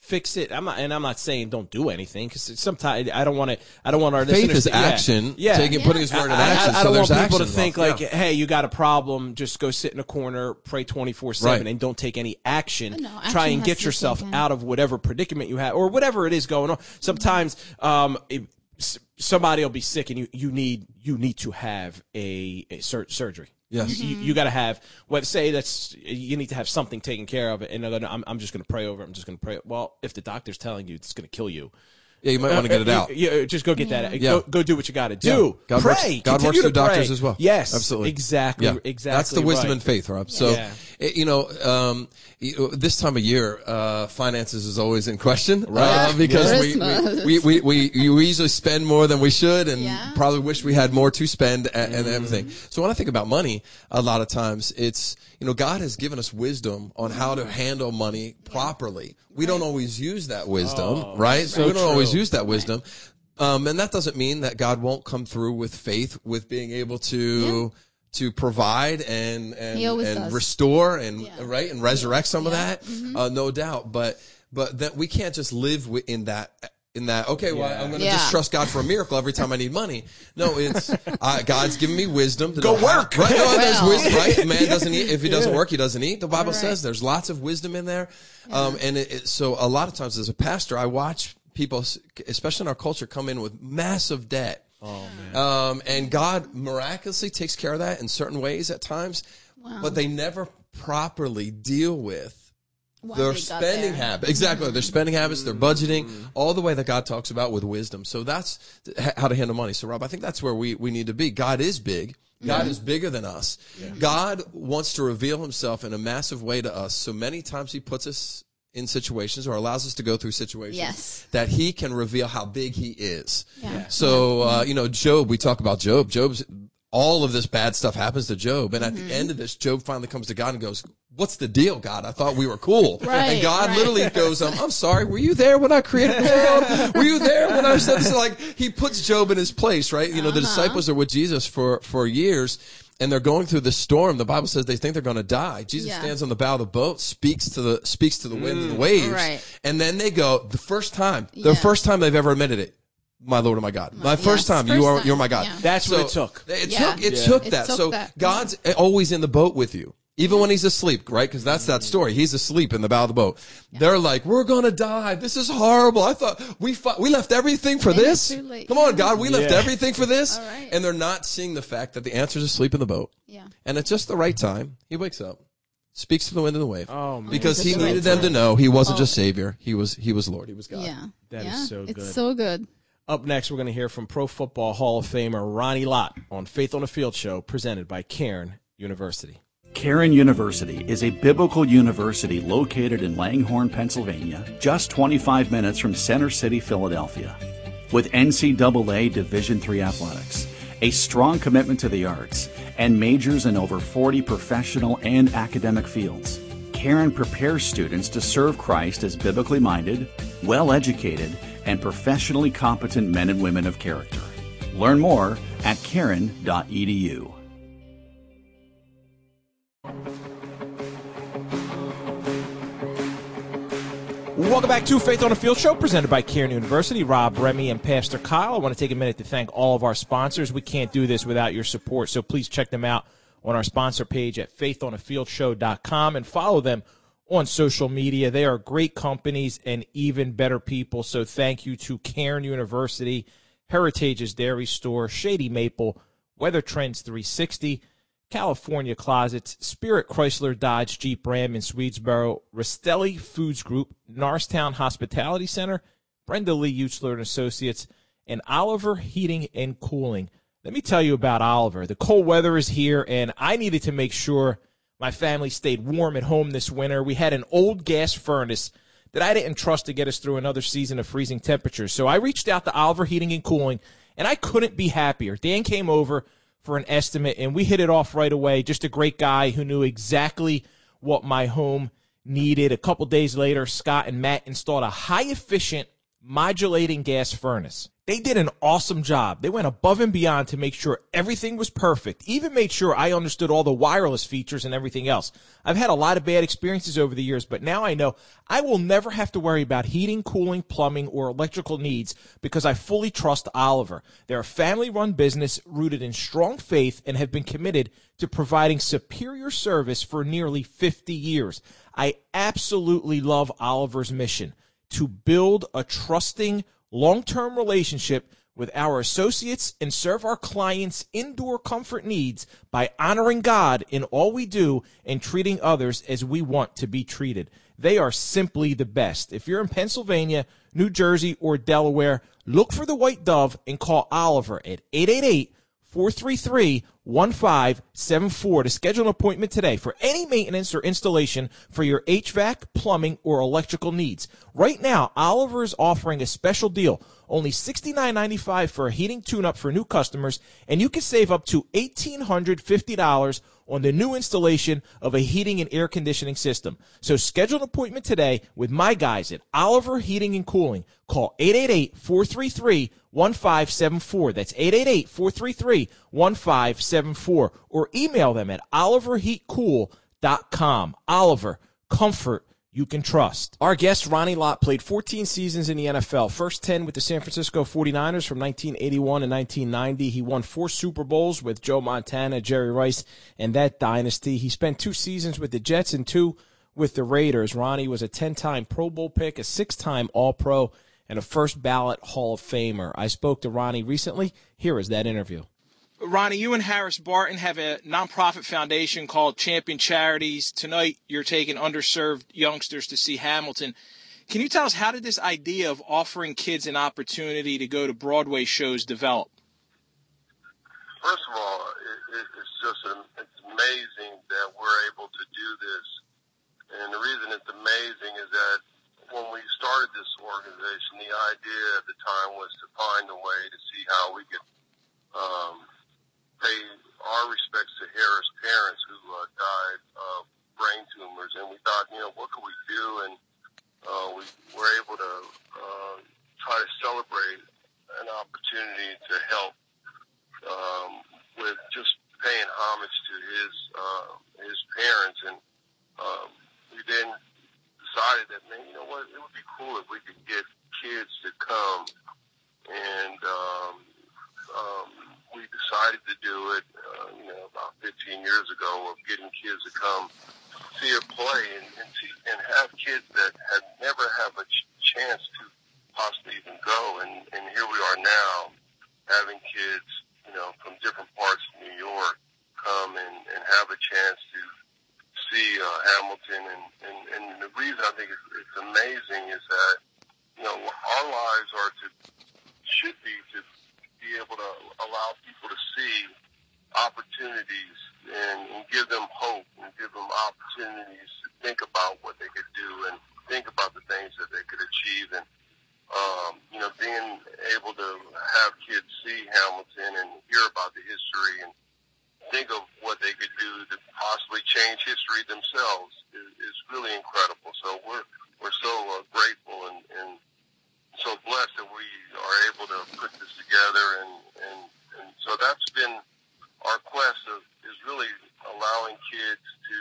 Speaker 1: fix it. I'm not, and I'm not saying don't do anything because sometimes I don't want to. I don't want our
Speaker 2: faith
Speaker 1: listeners
Speaker 2: is
Speaker 1: to,
Speaker 2: action.
Speaker 1: Yeah,
Speaker 2: taking
Speaker 3: Yeah.
Speaker 2: putting His word in
Speaker 1: I, I-
Speaker 2: action.
Speaker 1: I, I
Speaker 2: so
Speaker 1: don't want
Speaker 2: there's
Speaker 1: people to
Speaker 2: action
Speaker 1: think
Speaker 2: involved.
Speaker 1: like,
Speaker 2: Yeah.
Speaker 1: hey, you got a problem, just go sit in a corner, pray twenty-four seven,
Speaker 2: Right.
Speaker 1: and don't take any action.
Speaker 3: No, action
Speaker 1: Try and
Speaker 3: has
Speaker 1: get
Speaker 3: to be
Speaker 1: yourself
Speaker 3: taken.
Speaker 1: out of whatever predicament you have or whatever it is going on. Sometimes, um, it, s- somebody will be sick and you, you need you need to have a, a sur- surgery.
Speaker 2: Yes.
Speaker 1: You, you got to have, well, say that's, you need to have something taken care of, and they're gonna, I'm, I'm just going to pray over it. I'm just going to pray. Well, if the doctor's telling you it's going to kill you,
Speaker 2: Yeah, you might want to get it
Speaker 1: uh,
Speaker 2: out.
Speaker 1: you- you- just go get that.
Speaker 2: Yeah.
Speaker 1: Go, go do what you got to do.
Speaker 2: God
Speaker 1: pray.
Speaker 2: works- God
Speaker 1: Continue
Speaker 2: works
Speaker 1: to
Speaker 2: through doctors
Speaker 1: pray.
Speaker 2: as well.
Speaker 1: Yes,
Speaker 2: Absolutely.
Speaker 1: exactly.
Speaker 2: Yeah,
Speaker 1: Exactly.
Speaker 2: That's the wisdom
Speaker 1: right.
Speaker 2: and faith, Rob. So,
Speaker 1: Yeah.
Speaker 2: it- you know, um, you- this time of year, uh, finances is always in question,
Speaker 1: Right.
Speaker 2: Uh, because we,
Speaker 3: Christmas.
Speaker 2: we, we, we, we, we usually spend more than we should and
Speaker 3: Yeah.
Speaker 2: probably wish we had more to spend and, and
Speaker 1: Mm-hmm.
Speaker 2: everything. So when I think about money, a lot of times it's, you know, God has given us wisdom on how to handle money properly. We don't always use that wisdom,
Speaker 1: Oh,
Speaker 2: right? So
Speaker 1: so
Speaker 2: we don't always
Speaker 1: true.
Speaker 2: use that wisdom. Um, and that doesn't mean that God won't come through with faith, with being able to to provide and and,
Speaker 3: He always
Speaker 2: and
Speaker 3: does.
Speaker 2: restore and
Speaker 3: Yeah.
Speaker 2: right and resurrect some of
Speaker 3: Yeah. Mm-hmm.
Speaker 2: that, uh, no doubt. But but that we can't just live wi- in that. In that, okay, well,
Speaker 1: Yeah.
Speaker 2: I'm going to
Speaker 3: Yeah.
Speaker 2: just trust God for a miracle every time I need money. No, it's uh, God's given me wisdom to
Speaker 1: Go
Speaker 2: know how-
Speaker 1: work.
Speaker 2: Right? No, there's
Speaker 3: Well.
Speaker 2: wisdom, right? A man doesn't eat if he doesn't work. He doesn't eat. The Bible
Speaker 3: Right.
Speaker 2: says there's lots of wisdom in there, um, and it, it, so a lot of times as a pastor, I watch people, especially in our culture, come in with massive debt.
Speaker 1: Oh man.
Speaker 2: Um, and God miraculously takes care of that in certain ways at times,
Speaker 3: Wow.
Speaker 2: but they never properly deal with
Speaker 3: Why
Speaker 2: their
Speaker 3: they got
Speaker 2: spending
Speaker 3: there.
Speaker 2: habits. Exactly. Their spending habits, their budgeting, all the way that God talks about with wisdom. So that's h- how to handle money. So Rob, I think that's where we, we need to be. God is big. God is bigger than us. God wants to reveal himself in a massive way to us. So many times he puts us in situations or allows us to go through situations
Speaker 3: Yes.
Speaker 2: that he can reveal how big he is.
Speaker 3: Yeah.
Speaker 2: So, uh, you know, Job, we talk about Job. Job's, all of this bad stuff happens to Job. And at
Speaker 3: Mm-hmm.
Speaker 2: the end of this, Job finally comes to God and goes, what's the deal, God? I thought we were cool.
Speaker 3: Right,
Speaker 2: and God
Speaker 3: right.
Speaker 2: literally goes, um, I'm sorry. Were you there when I created the world? Were you there when I said this? Like, he puts Job in his place, right? You know, the
Speaker 3: Uh-huh.
Speaker 2: disciples are with Jesus for, for years. And they're going through the storm. The Bible says they think they're going to die. Jesus
Speaker 3: Yeah.
Speaker 2: stands on the bow of the boat, speaks to the speaks to the wind and the waves,
Speaker 3: Right.
Speaker 2: and then they go. The first time, the
Speaker 3: Yeah.
Speaker 2: first time they've ever admitted it, my Lord and my God, my first
Speaker 3: Yes,
Speaker 2: time,
Speaker 3: first
Speaker 2: you are
Speaker 3: time,
Speaker 2: you're my God.
Speaker 3: yeah.
Speaker 1: That's what
Speaker 2: So
Speaker 1: it took.
Speaker 2: It
Speaker 3: Yeah.
Speaker 2: took it
Speaker 1: Yeah.
Speaker 2: took
Speaker 3: It
Speaker 2: that.
Speaker 3: took
Speaker 2: so
Speaker 3: that.
Speaker 2: God's always in the boat with you. Even when he's asleep, right? Because that's that story. He's asleep in the bow of the boat. They're like, "We're gonna die. This is horrible. I thought we fought, we left everything for
Speaker 3: And
Speaker 2: this.
Speaker 3: it's too late.
Speaker 2: Come on, God, we left
Speaker 1: Yeah.
Speaker 2: everything for this."
Speaker 3: All right.
Speaker 2: And they're not seeing the fact that the answer's asleep in the boat.
Speaker 3: Yeah.
Speaker 2: And at just the right time, he wakes up, speaks to the wind and the wave,
Speaker 1: Oh, man.
Speaker 2: because
Speaker 3: Just
Speaker 2: he
Speaker 3: at the right
Speaker 2: needed them to
Speaker 3: time.
Speaker 2: know he wasn't
Speaker 3: Oh.
Speaker 2: just Savior. He was he was Lord. He was God.
Speaker 3: Yeah.
Speaker 1: That is
Speaker 3: yeah.
Speaker 1: so
Speaker 3: It's
Speaker 1: good.
Speaker 3: so good.
Speaker 1: Up next, we're going to hear from Pro Football Hall of Famer Ronnie Lott on Faith on the Field show presented by Cairn University.
Speaker 4: Cairn University is a biblical university located in Langhorne, Pennsylvania, just twenty-five minutes from Center City, Philadelphia. With N C double A Division three athletics, a strong commitment to the arts, and majors in over forty professional and academic fields, Cairn prepares students to serve Christ as biblically minded, well-educated, and professionally competent men and women of character. Learn more at cairn dot e d u.
Speaker 1: Welcome back to Faith on the Field show presented by Cairn University. Rob, Remy, and Pastor Kyle. I want to take a minute to thank all of our sponsors. We can't do this without your support, so please check them out on our sponsor page at faith on the field show dot com and follow them on social media. They are great companies and even better people, so thank you to Cairn University, Heritage's Dairy Store, Shady Maple, Weather Trends three sixty, California Closets, Spirit Chrysler Dodge Jeep Ram in Swedesboro, Rastelli Foods Group, Norristown Hospitality Center, Brenda Lee Utzler and Associates, and Oliver Heating and Cooling. Let me tell you about Oliver. The cold weather is here, and I needed to make sure my family stayed warm at home this winter. We had an old gas furnace that I didn't trust to get us through another season of freezing temperatures. So I reached out to Oliver Heating and Cooling, and I couldn't be happier. Dan came over for an estimate, and we hit it off right away. Just a great guy who knew exactly what my home needed. A couple days later, Scott and Matt installed a high-efficient Modulating Gas Furnace. They did an awesome job. They went above and beyond to make sure everything was perfect, even made sure I understood all the wireless features and everything else. I've had a lot of bad experiences over the years, but now I know I will never have to worry about heating, cooling, plumbing, or electrical needs because I fully trust Oliver. They're a family-run business rooted in strong faith and have been committed to providing superior service for nearly fifty years. I absolutely love Oliver's mission to build a trusting, long-term relationship with our associates and serve our clients' indoor comfort needs by honoring God in all we do and treating others as we want to be treated. They are simply the best. If you're in Pennsylvania, New Jersey, or Delaware, look for the White Dove and call Oliver at eight eight eight, four three three, one five seven four to schedule an appointment today for any maintenance or installation for your H V A C, plumbing, or electrical needs. Right now, Oliver is offering a special deal, only sixty-nine ninety-five for a heating tune-up for new customers, and you can save up to one thousand eight hundred fifty dollars on the new installation of a heating and air conditioning system. So schedule an appointment today with my guys at Oliver Heating and Cooling. Call eight eight eight, four three three, one five seven four. That's eight eight eight, four three three, one five seven four. Or email them at oliver heat cool dot com. Oliver, comfort you can trust. Our guest, Ronnie Lott, played fourteen seasons in the N F L. First ten with the San Francisco forty-niners from nineteen eighty-one to nineteen ninety. He won four Super Bowls with Joe Montana, Jerry Rice, and that dynasty. He spent two seasons with the Jets and two with the Raiders. Ronnie was a ten-time Pro Bowl pick, a six-time All-Pro, and a first-ballot Hall of Famer. I spoke to Ronnie recently. Here is that interview. Ronnie, you and Harris Barton have a nonprofit foundation called Champion Charities. Tonight, you're taking underserved youngsters to see Hamilton. Can you tell us, how did this idea of offering kids an opportunity to go to Broadway shows develop?
Speaker 5: First of all, it, it, it's just an, it's amazing that we're able to do this. And the reason it's amazing is that when we started this organization, the idea at the time was to find a way to see how we could um, pay our respects to Harris' parents who uh, died of brain tumors. And we thought, you know, what could we do? And uh, we were able to uh, try to celebrate an opportunity to help um, with just paying homage to his uh, his parents. And um, we then decided that, man, you know what, it would be cool if we could get kids to come. And um, um, we decided to do it, uh, you know, about fifteen years ago, of getting kids to come see a play and, and, see, and have kids that had never have a ch- chance to possibly even go. And, and here we are now, having kids, you know, from different parts of New York come and, and have a chance to see uh, Hamilton. And, and, and the reason I think it's, it's amazing is that, you know, our lives are to, should be to be able to allow people to see opportunities and, and give them hope and give them opportunities to think about what they could do and think about the things that they could achieve. And, um, you know, being able to have kids see Hamilton and hear about the history and think of what they could do to possibly change history themselves is, is really incredible. So we're, we're so uh, grateful and, and so blessed that we are able to put this together, and, and, and so that's been our quest of, is really allowing kids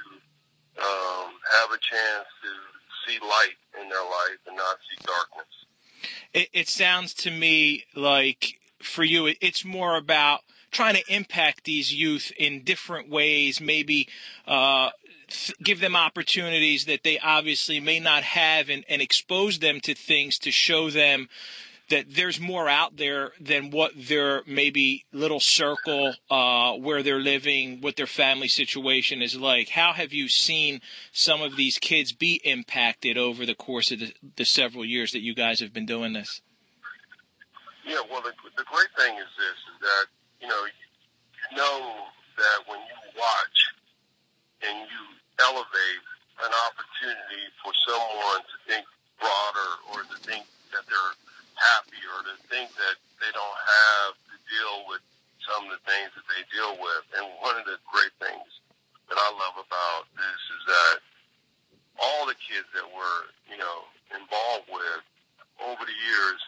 Speaker 5: to um, have a chance to see light in their life and not see darkness.
Speaker 1: It, it sounds to me like for you, it, it's more about trying to impact these youth in different ways, maybe uh, th- give them opportunities that they obviously may not have, and, and expose them to things to show them that there's more out there than what their maybe little circle uh, where they're living, what their family situation is like. How have you seen some of these kids be impacted over the course of the, the several years that you guys have been doing this?
Speaker 5: Yeah, well, the, the great thing is this, is that, you know, you know that when you watch and you elevate an opportunity for someone to think broader, or to think that they're happy, or to think that they don't have to deal with some of the things that they deal with. And one of the great things that I love about this is that all the kids that we're, you know, involved with over the years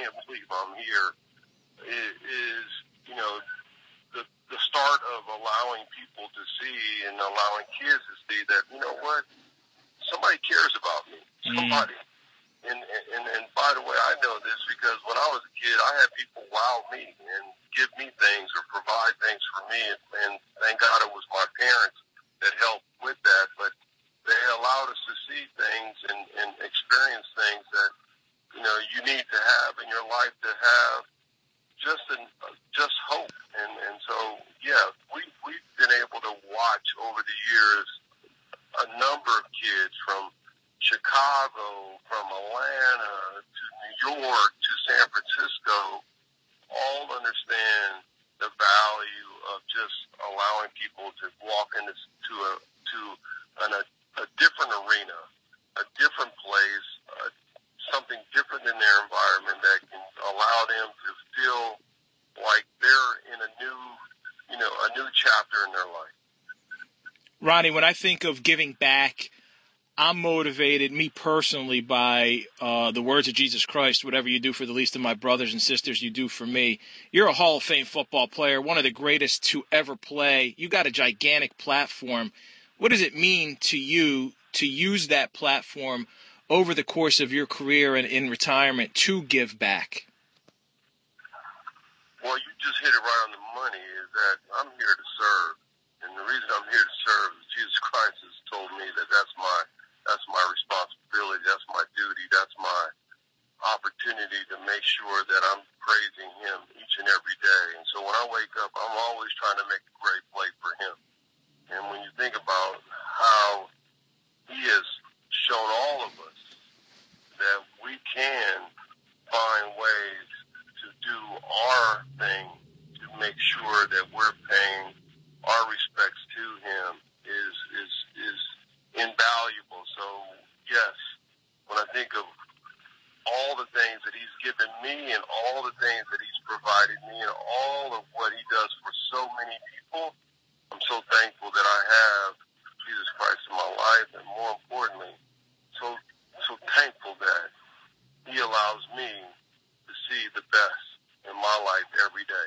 Speaker 5: can't believe I'm here, is, is you know, the the start of allowing people to see and allowing kids to see that, you know what, somebody cares about me. Somebody. Mm. And, and and by the way, I know this because when I was a kid, I had people wow me and give me things or provide things for me. And, and thank God it was my parents that helped with that. But they allowed us to see things and, and experience things that, you know, you need to have in your life to have just an, just hope. And, and so, yeah, we, we've been able to watch over the years a number of kids from Chicago, from Atlanta to New York to San Francisco, all understand the value of just allowing people to walk into to a to an, a, a different arena, a different place, uh, something different in their environment that can allow them to feel like they're in a new, you know, a new chapter in their life.
Speaker 6: Ronnie, when I think of giving back, I'm motivated, me personally, by uh, the words of Jesus Christ, whatever you do for the least of my brothers and sisters, you do for me. You're a Hall of Fame football player, one of the greatest to ever play. You got a gigantic platform. What does it mean to you to use that platform over the course of your career and in retirement to give back?
Speaker 5: Well, you just hit it right on the money, is that I'm here to serve. And the reason I'm here to serve is Jesus Christ has told me that that's my That's my responsibility. That's my duty. That's my opportunity to make sure that I'm praising Him each and every day. And so when I wake up, I'm always trying to make a great play for Him. And when you think about how He has shown all of us that we can find ways to do our thing to make sure that we're paying our respects to Him is is is invaluable. So, yes, when I think of all the things that He's given me and all the things that He's provided me and all of what He does for so many people, I'm so thankful that I have Jesus Christ in my life, and more importantly, so so thankful that He allows me to see the best in my life every day.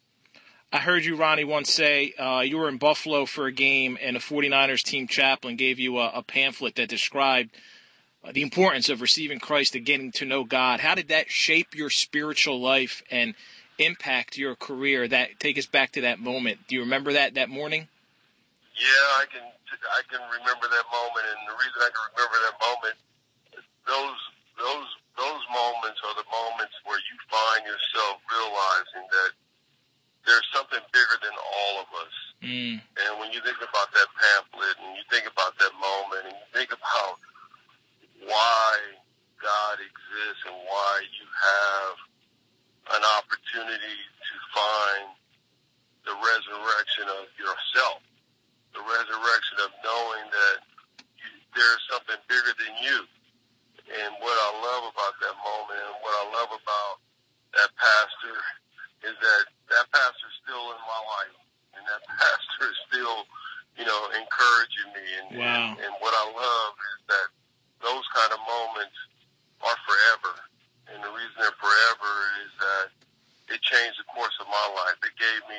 Speaker 6: I heard you, Ronnie, once say uh, you were in Buffalo for a game and a 49ers team chaplain gave you a, a pamphlet that described uh, the importance of receiving Christ and getting to know God. How did that shape your spiritual life and impact your career? That take us back to that moment. Do you remember that that morning?
Speaker 5: Yeah, I can I can remember that moment, and the reason I can remember that moment, those those those moments are the moments where you find yourself realizing that there's something bigger than all of us. Mm. And when you think about that pamphlet and you think about that moment and you think about why God exists and why you have an opportunity to find the resurrection of yourself, the resurrection of knowing that you, there's something bigger than you. And what I love about that moment and what I love about that pastor is that that pastor's still in my life, and that pastor is still, you know, encouraging me. And,
Speaker 6: wow.
Speaker 5: and, and what I love is that those kind of moments are forever. And the reason they're forever is that it changed the course of my life. It gave me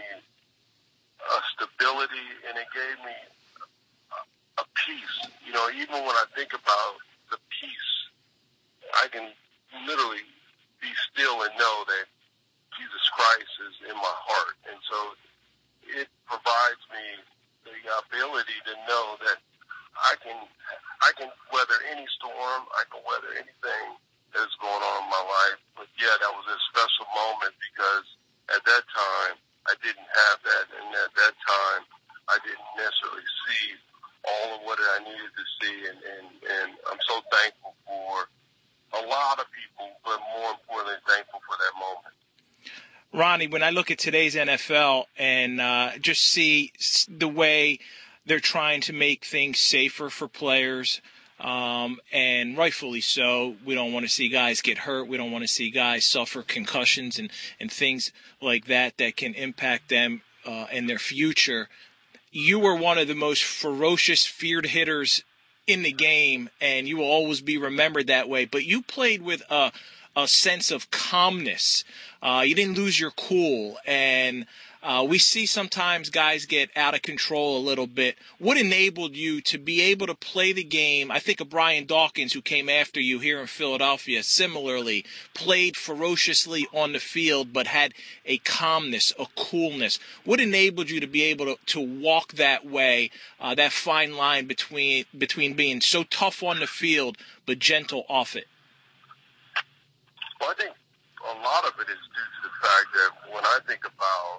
Speaker 5: a stability, and it gave me a, a peace. You know, even when I think about the peace, I can literally be still and know that Jesus Christ is in my heart. And so it provides me the ability to know that I can I can weather any storm, I can weather anything that's going on in my life. But yeah, that was a special moment because at that time I didn't have that, and at that time I didn't necessarily see all of what I needed to see, and, and, and I'm so thankful for a lot of people, but more importantly thankful for that moment.
Speaker 6: Ronnie, when I look at today's N F L and uh, just see the way they're trying to make things safer for players, um, and rightfully so, we don't want to see guys get hurt. We don't want to see guys suffer concussions and, and things like that that can impact them uh, in their future. You were one of the most ferocious, feared hitters in the game, and you will always be remembered that way. But you played with a a sense of calmness. Uh, you didn't lose your cool. And uh, we see sometimes guys get out of control a little bit. What enabled you to be able to play the game? I think of Brian Dawkins, who came after you here in Philadelphia, similarly played ferociously on the field but had a calmness, a coolness. What enabled you to be able to, to walk that way, uh, that fine line between between being so tough on the field but gentle off it?
Speaker 5: Well, I think a lot of it is due to the fact that when I think about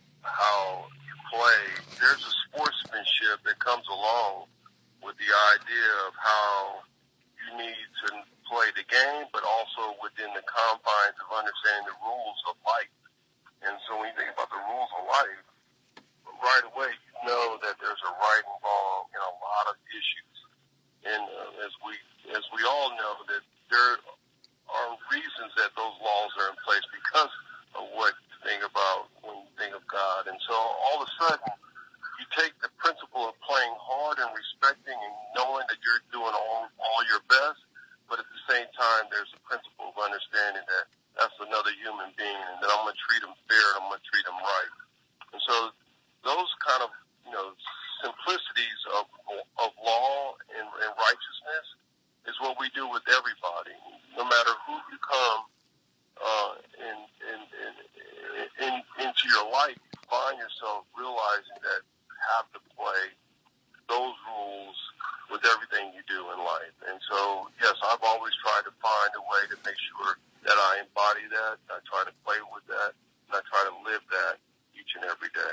Speaker 5: how you play, there's a sportsmanship that comes along with the idea of how you need to play the game, but also within the confines of understanding the rules of life. And so when you think about the rules of life, right away you know that there's a right and wrong in a lot of issues. And uh, as we as we all know, that there are reasons that those laws are in place because of what you think about when you think of God. And so all of a sudden, you take the principle of playing hard and respecting and knowing that you're doing all, all your best, but at the same time, there's a principle of understanding that that's another human being and that I'm going to treat them fair and I'm going to treat them right. And so those kind of, you know, simplicities of, of law and, and righteousness is what we do with everybody. No matter who you come uh, in, in, in, in, into your life, you find yourself realizing that you have to play those rules with everything you do in life. And so, yes, I've always tried to find a way to make sure that I embody that, I try to play with that, and I try to live that each and every day.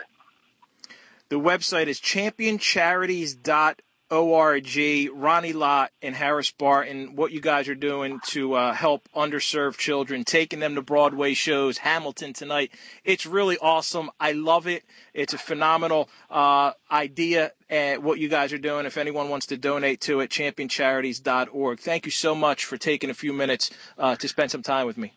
Speaker 6: The website is champion charities dot org. Ronnie Lott and Harris Barton, what you guys are doing to uh, help underserved children, taking them to Broadway shows, Hamilton tonight. It's really awesome. I love it. It's a phenomenal uh, idea, uh, what you guys are doing. If anyone wants to donate to it, champion charities dot org. Thank you so much for taking a few minutes uh, to spend some time with me.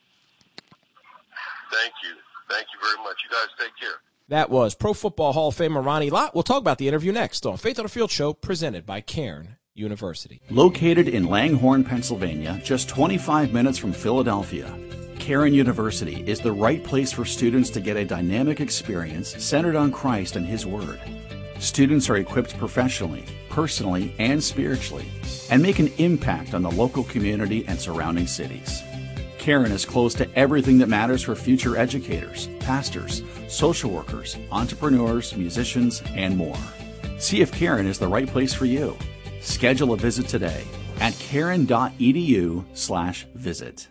Speaker 5: Thank you. Thank you very much. You guys take care.
Speaker 1: That was Pro Football Hall of Famer Ronnie Lott. We'll talk about the interview next on Faith on the Field Show, presented by Cairn University.
Speaker 4: Located in Langhorne, Pennsylvania, just twenty-five minutes from Philadelphia, Cairn University is the right place for students to get a dynamic experience centered on Christ and His Word. Students are equipped professionally, personally, and spiritually, and make an impact on the local community and surrounding cities. Cairn is close to everything that matters for future educators, pastors, social workers, entrepreneurs, musicians, and more. See if Cairn is the right place for you. Schedule a visit today at cairn dot e d u slash visit.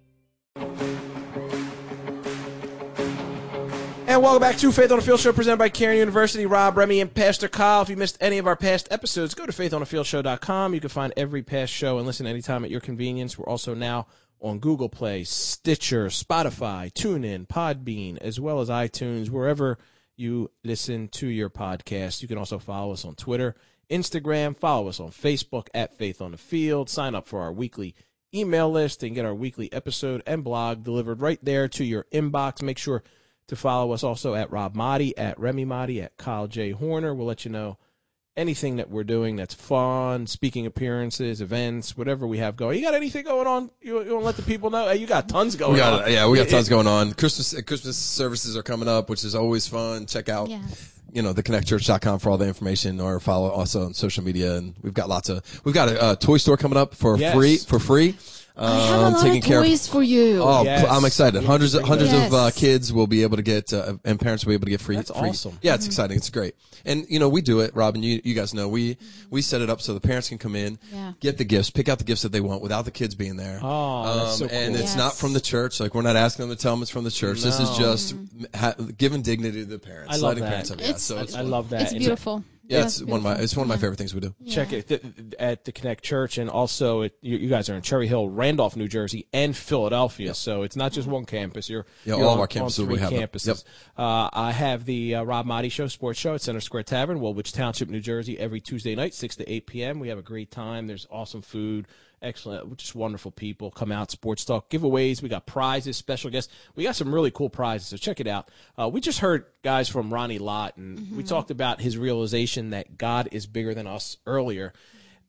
Speaker 1: And welcome back to Faith on the Field Show, presented by Cairn University. Rob, Remy, and Pastor Kyle. If you missed any of our past episodes, go to faith on the field show dot com. You can find every past show and listen anytime at your convenience. We're also now on Google Play, Stitcher, Spotify, TuneIn, Podbean, as well as iTunes, wherever you listen to your podcast. You can also follow us on Twitter, Instagram, follow us on Facebook at Faith on the Field, sign up for our weekly email list and get our weekly episode and blog delivered right there to your inbox. Make sure to follow us also at Rob Motti, at Remy Motti, at Kyle J. Horner. We'll let you know anything that we're doing that's fun, speaking appearances, events, whatever we have going. You got anything going on? You, you want to let the people know? Hey, you got tons going
Speaker 2: we got,
Speaker 1: on.
Speaker 2: Yeah, we got tons going on. Christmas Christmas services are coming up, which is always fun. Check out,
Speaker 3: Yes.
Speaker 2: you know, the connect church dot com for all the information, or follow also on social media. And we've got lots of, we've got a, a toy store coming up for
Speaker 1: Yes.
Speaker 2: free, for free.
Speaker 3: I have a
Speaker 2: Um,
Speaker 3: lot
Speaker 2: taking
Speaker 3: of
Speaker 2: care of-
Speaker 3: toys for you.
Speaker 2: Oh,
Speaker 1: Yes.
Speaker 2: I'm excited. Hundreds of, hundreds
Speaker 3: Yes.
Speaker 2: of uh, kids will be able to get, uh, and parents will be able to get free.
Speaker 1: That's
Speaker 2: free.
Speaker 1: awesome.
Speaker 2: Yeah, it's exciting. It's great. And, you know, we do it, Robin, you, you guys know, we, we set it up so the parents can come in,
Speaker 3: Yeah.
Speaker 2: get the gifts, pick out the gifts that they want without the kids being there.
Speaker 1: Oh, that's so
Speaker 2: And
Speaker 1: cool.
Speaker 2: it's
Speaker 3: Yes.
Speaker 2: not from the church. Like, we're not asking them to tell them it's from the church. This is
Speaker 1: No.
Speaker 2: just ha- giving dignity to the parents.
Speaker 1: I love
Speaker 2: letting
Speaker 1: that.
Speaker 2: parents have, yeah,
Speaker 3: It's-
Speaker 2: so it's
Speaker 1: I
Speaker 2: fun.
Speaker 1: love that.
Speaker 3: It's
Speaker 1: And
Speaker 3: beautiful.
Speaker 2: Yeah,
Speaker 3: That's
Speaker 2: it's one of my,
Speaker 3: beautiful.
Speaker 2: it's one of my
Speaker 3: Yeah.
Speaker 2: favorite things we do.
Speaker 1: Check it th- at the Connect Church, and also it, you, you guys are in Cherry Hill, Randolph, New Jersey, and Philadelphia. So it's not just one campus. You're,
Speaker 2: Yeah,
Speaker 1: you're
Speaker 2: all
Speaker 1: on,
Speaker 2: of our campuses
Speaker 1: on three
Speaker 2: we have them.
Speaker 1: campuses.
Speaker 2: Yep.
Speaker 1: Uh, I have the uh, Rob Motti Show Sports Show at Center Square Tavern, Woolwich Township, New Jersey, every Tuesday night, six to eight p.m. We have a great time. There's awesome food. Excellent, just wonderful people. Come out, sports talk, giveaways. We got prizes, special guests. We got some really cool prizes, so check it out. Uh, we just heard guys from Ronnie Lott, and we talked about his realization that God is bigger than us earlier.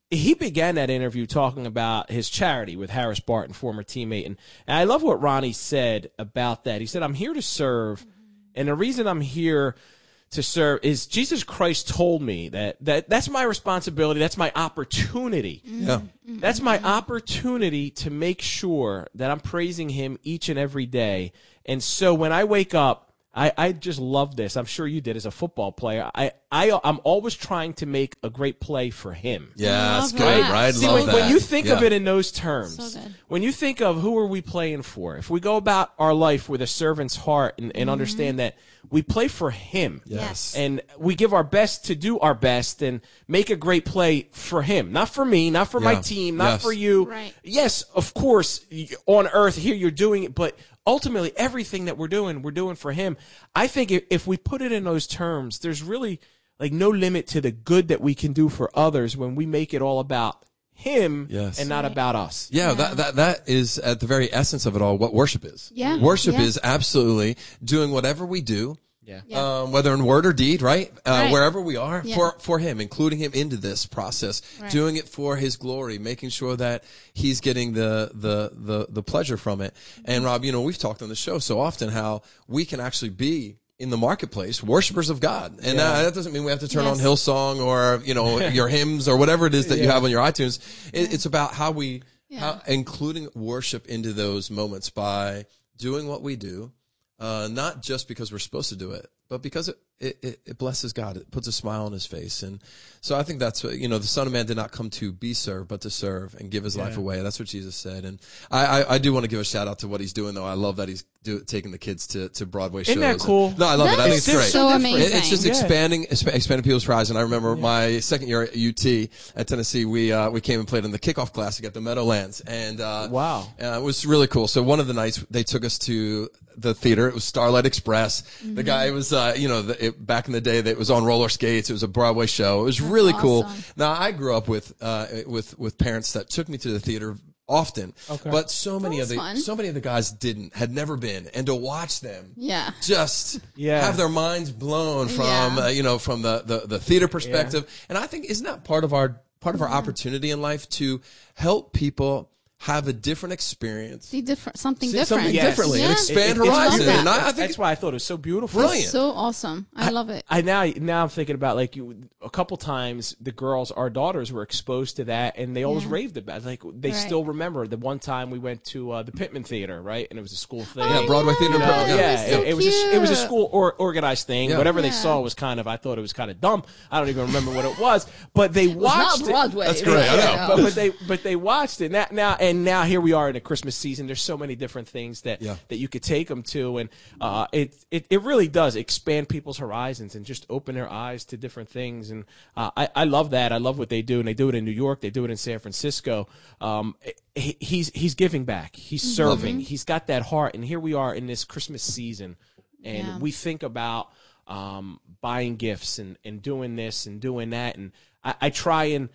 Speaker 1: he began that interview talking about his charity with Harris Barton, former teammate. And, and I love what Ronnie said about that. He said, I'm here to serve. And the reason I'm here to serve is Jesus Christ told me that, that that's my responsibility. That's my opportunity.
Speaker 2: Yeah.
Speaker 1: That's my opportunity to make sure that I'm praising him each and every day. And so when I wake up, I, I just love this. I'm sure you did as a football player. I, I, I'm always trying to make a great play for him.
Speaker 2: Yeah, that's
Speaker 3: Love
Speaker 2: good,
Speaker 3: that.
Speaker 2: right?
Speaker 1: See,
Speaker 2: Love
Speaker 1: when,
Speaker 2: that.
Speaker 1: when you think
Speaker 2: Yeah.
Speaker 1: of it in those terms,
Speaker 3: So good.
Speaker 1: when you think of who are we playing for, if we go about our life with a servant's heart and, and understand that we play for him.
Speaker 3: Yes.
Speaker 1: And we give our best to do our best and make a great play for him. Not for me, not for my
Speaker 2: Yeah.
Speaker 1: team, not
Speaker 2: Yes.
Speaker 1: for you.
Speaker 3: Right.
Speaker 1: Yes, of course, y- on earth here you're doing it, but ultimately everything that we're doing, we're doing for him. I think if, if we put it in those terms, there's really like no limit to the good that we can do for others when we make it all about him
Speaker 2: Yes.
Speaker 1: and not about us.
Speaker 2: Yeah, that, that that is at the very essence of it all what worship is.
Speaker 3: Yeah.
Speaker 2: Worship
Speaker 3: Yeah.
Speaker 2: is absolutely doing whatever we do,
Speaker 1: Yeah.
Speaker 3: Yeah.
Speaker 2: um, whether in word or deed, right? Uh,
Speaker 3: Right.
Speaker 2: Wherever we are,
Speaker 3: Yeah.
Speaker 2: for for him, including him into this process,
Speaker 3: Right.
Speaker 2: doing it for his glory, making sure that he's getting the the the, the pleasure from it. And Rob, you know, we've talked on the show so often how we can actually be in the marketplace, worshipers of God. And
Speaker 1: Yeah.
Speaker 2: uh, that doesn't mean we have to turn on
Speaker 3: Yes.
Speaker 2: Hillsong or, you know, your hymns or whatever it is that you
Speaker 1: Yeah.
Speaker 2: have on your iTunes. It, it's about how we,
Speaker 3: Yeah.
Speaker 2: how, including worship into those moments by doing what we do, uh, not just because we're supposed to do it, but because it, it, it blesses God. It puts a smile on his face. And so I think that's what, you know, the Son of Man did not come to be served, but to serve and give his life away. That's what Jesus said. And I, I, I do want to give a shout out to what he's doing, though. I love that he's do, taking the kids to, to Broadway shows.
Speaker 1: Isn't that cool?
Speaker 2: No, I love
Speaker 3: That
Speaker 2: it. I think
Speaker 3: is
Speaker 2: it's great.
Speaker 3: so
Speaker 2: It-
Speaker 3: amazing.
Speaker 2: It's just
Speaker 1: Yeah.
Speaker 2: expanding, exp- expanding people's horizon. I remember my second year at U T at Tennessee, we, uh, we came and played in the kickoff classic at the Meadowlands. And, uh,
Speaker 1: Wow.
Speaker 2: uh, it was really cool. So one of the nights they took us to the theater. It was Starlight Express. The guy was, uh, you know, the, it, back in the day that it was on roller skates. It was a Broadway show. It was really cool.
Speaker 3: awesome.
Speaker 2: Now I grew up with, uh, with, with parents that took me to the theater often,
Speaker 1: Okay.
Speaker 2: but so many of
Speaker 3: was
Speaker 2: the,
Speaker 3: fun.
Speaker 2: so many of the guys didn't, had never been. And to watch them
Speaker 3: Yeah.
Speaker 2: just
Speaker 1: Yeah.
Speaker 2: have their minds blown from,
Speaker 3: Yeah.
Speaker 2: uh, you know, from the, the, the theater perspective. And I think, isn't that part of our, part of our opportunity in life to help people have a different experience?
Speaker 3: See different something
Speaker 2: See
Speaker 3: different.
Speaker 2: something
Speaker 1: Yes.
Speaker 2: differently and
Speaker 3: Yeah.
Speaker 2: expand
Speaker 1: It- it- it's
Speaker 2: horizon.
Speaker 3: love
Speaker 2: And I, I
Speaker 3: that.
Speaker 2: think
Speaker 1: That's why I thought it was so beautiful.
Speaker 2: Brilliant.
Speaker 3: So awesome. I, love it.
Speaker 1: I now now I'm thinking about like you a couple times the girls, our daughters, were exposed to that and they always
Speaker 3: Yeah.
Speaker 1: raved about it. Like they
Speaker 3: Right.
Speaker 1: still remember the one time we went to uh, the Pittman Theater, right? And it was a school thing.
Speaker 2: Yeah, Broadway Theater.
Speaker 1: You know,
Speaker 2: Pittman,
Speaker 1: yeah,
Speaker 3: That was so
Speaker 1: it, it was a, it was a
Speaker 3: cute.
Speaker 1: school or, organized thing.
Speaker 2: Yeah.
Speaker 1: Whatever they
Speaker 3: Yeah.
Speaker 1: saw was kind of I thought it was kind of dumb. I don't even remember what it was, but they watched
Speaker 3: Not
Speaker 1: it.
Speaker 3: Broadway.
Speaker 2: That's great. I know.
Speaker 1: Yeah, but, but they but they watched it now, now and now here we are in the Christmas season. There's so many different things that
Speaker 2: Yeah.
Speaker 1: that you could take them to, and uh, it, it it really does expand people's horizons and just open their eyes to different things. And uh, I I love that. I love what they do, and they do it in New York. They do it in San Francisco. Um, he, he's he's giving back. He's serving. He's got that heart. And here we are in this Christmas season, and
Speaker 3: Yeah.
Speaker 1: we think about um, buying gifts and and doing this and doing that, and I, I try and.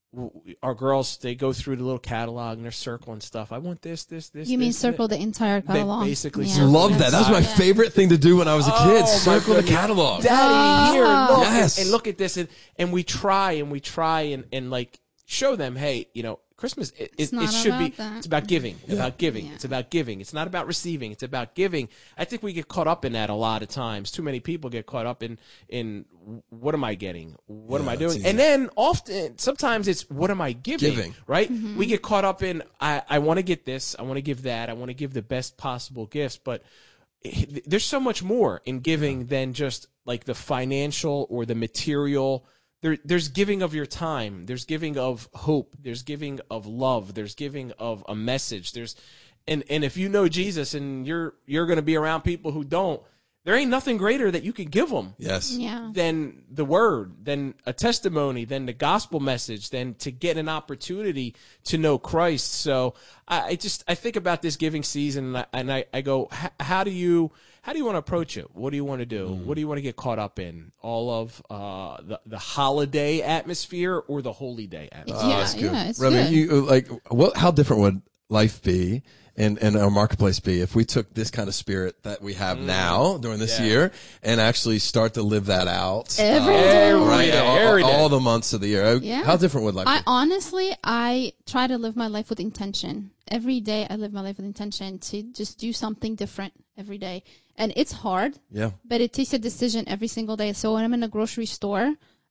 Speaker 1: Our girls, they go through the little catalog and they're circling stuff. I want this, this, this.
Speaker 3: You mean
Speaker 1: this,
Speaker 3: circle the entire
Speaker 1: They
Speaker 3: catalog?
Speaker 1: basically
Speaker 3: Yeah.
Speaker 1: circle
Speaker 2: Love that. That was my
Speaker 3: Yeah.
Speaker 2: favorite thing to do when I was a kid.
Speaker 1: Oh, my
Speaker 2: Circle the
Speaker 1: goodness.
Speaker 2: catalog.
Speaker 1: Daddy, here, look,
Speaker 2: Yes.
Speaker 1: and, and look at this, and, and we try and we try and, and like show them, hey, you know, Christmas, it,
Speaker 3: It's
Speaker 1: it,
Speaker 3: not
Speaker 1: it should be,
Speaker 3: about that.
Speaker 1: it's about giving, about giving.
Speaker 3: Yeah.
Speaker 1: It's about giving. It's not about receiving. It's about giving. I think we get caught up in that a lot of times. Too many people get caught up in, in what am I getting? What am I
Speaker 2: it's
Speaker 1: doing?
Speaker 2: easy.
Speaker 1: And then often, sometimes it's what am I giving?
Speaker 2: Giving.
Speaker 1: Right?
Speaker 3: Mm-hmm.
Speaker 1: We get caught up in, I, I want to get this. I want to give that. I want to give the best possible gifts, but there's so much more in giving than just like the financial or the material. There, there's giving of your time. There's giving of hope. There's giving of love. There's giving of a message. There's, and and if you know Jesus and you're you're going to be around people who don't, there ain't nothing greater that you can give them
Speaker 2: Yes.
Speaker 3: Yeah.
Speaker 1: than the word, than a testimony, than the gospel message, than to get an opportunity to know Christ. So I, I just I think about this giving season, and I, and I, I go, "H- how do you how do you want to approach it? What do you want to do? What do you want to get caught up in? All of uh, the the holiday atmosphere or the holy day atmosphere?
Speaker 3: yeah,
Speaker 2: That's good.
Speaker 3: yeah, it's
Speaker 2: Remy,
Speaker 3: good.
Speaker 2: you, like, what, how different would life be and, and our marketplace be if we took this kind of spirit that we have now during this
Speaker 1: Yeah.
Speaker 2: year and actually start to live that out
Speaker 3: Every
Speaker 2: uh,
Speaker 3: day.
Speaker 2: right?
Speaker 1: day,
Speaker 2: all,
Speaker 1: every day.
Speaker 2: all the months of the year.
Speaker 3: Yeah.
Speaker 2: How different would life
Speaker 3: I
Speaker 2: be?
Speaker 3: honestly, I try to live my life with intention. Every day I live my life with intention to just do something different every day. And it's hard,
Speaker 2: Yeah.
Speaker 3: but it takes a decision every single day. So when I'm in a grocery store,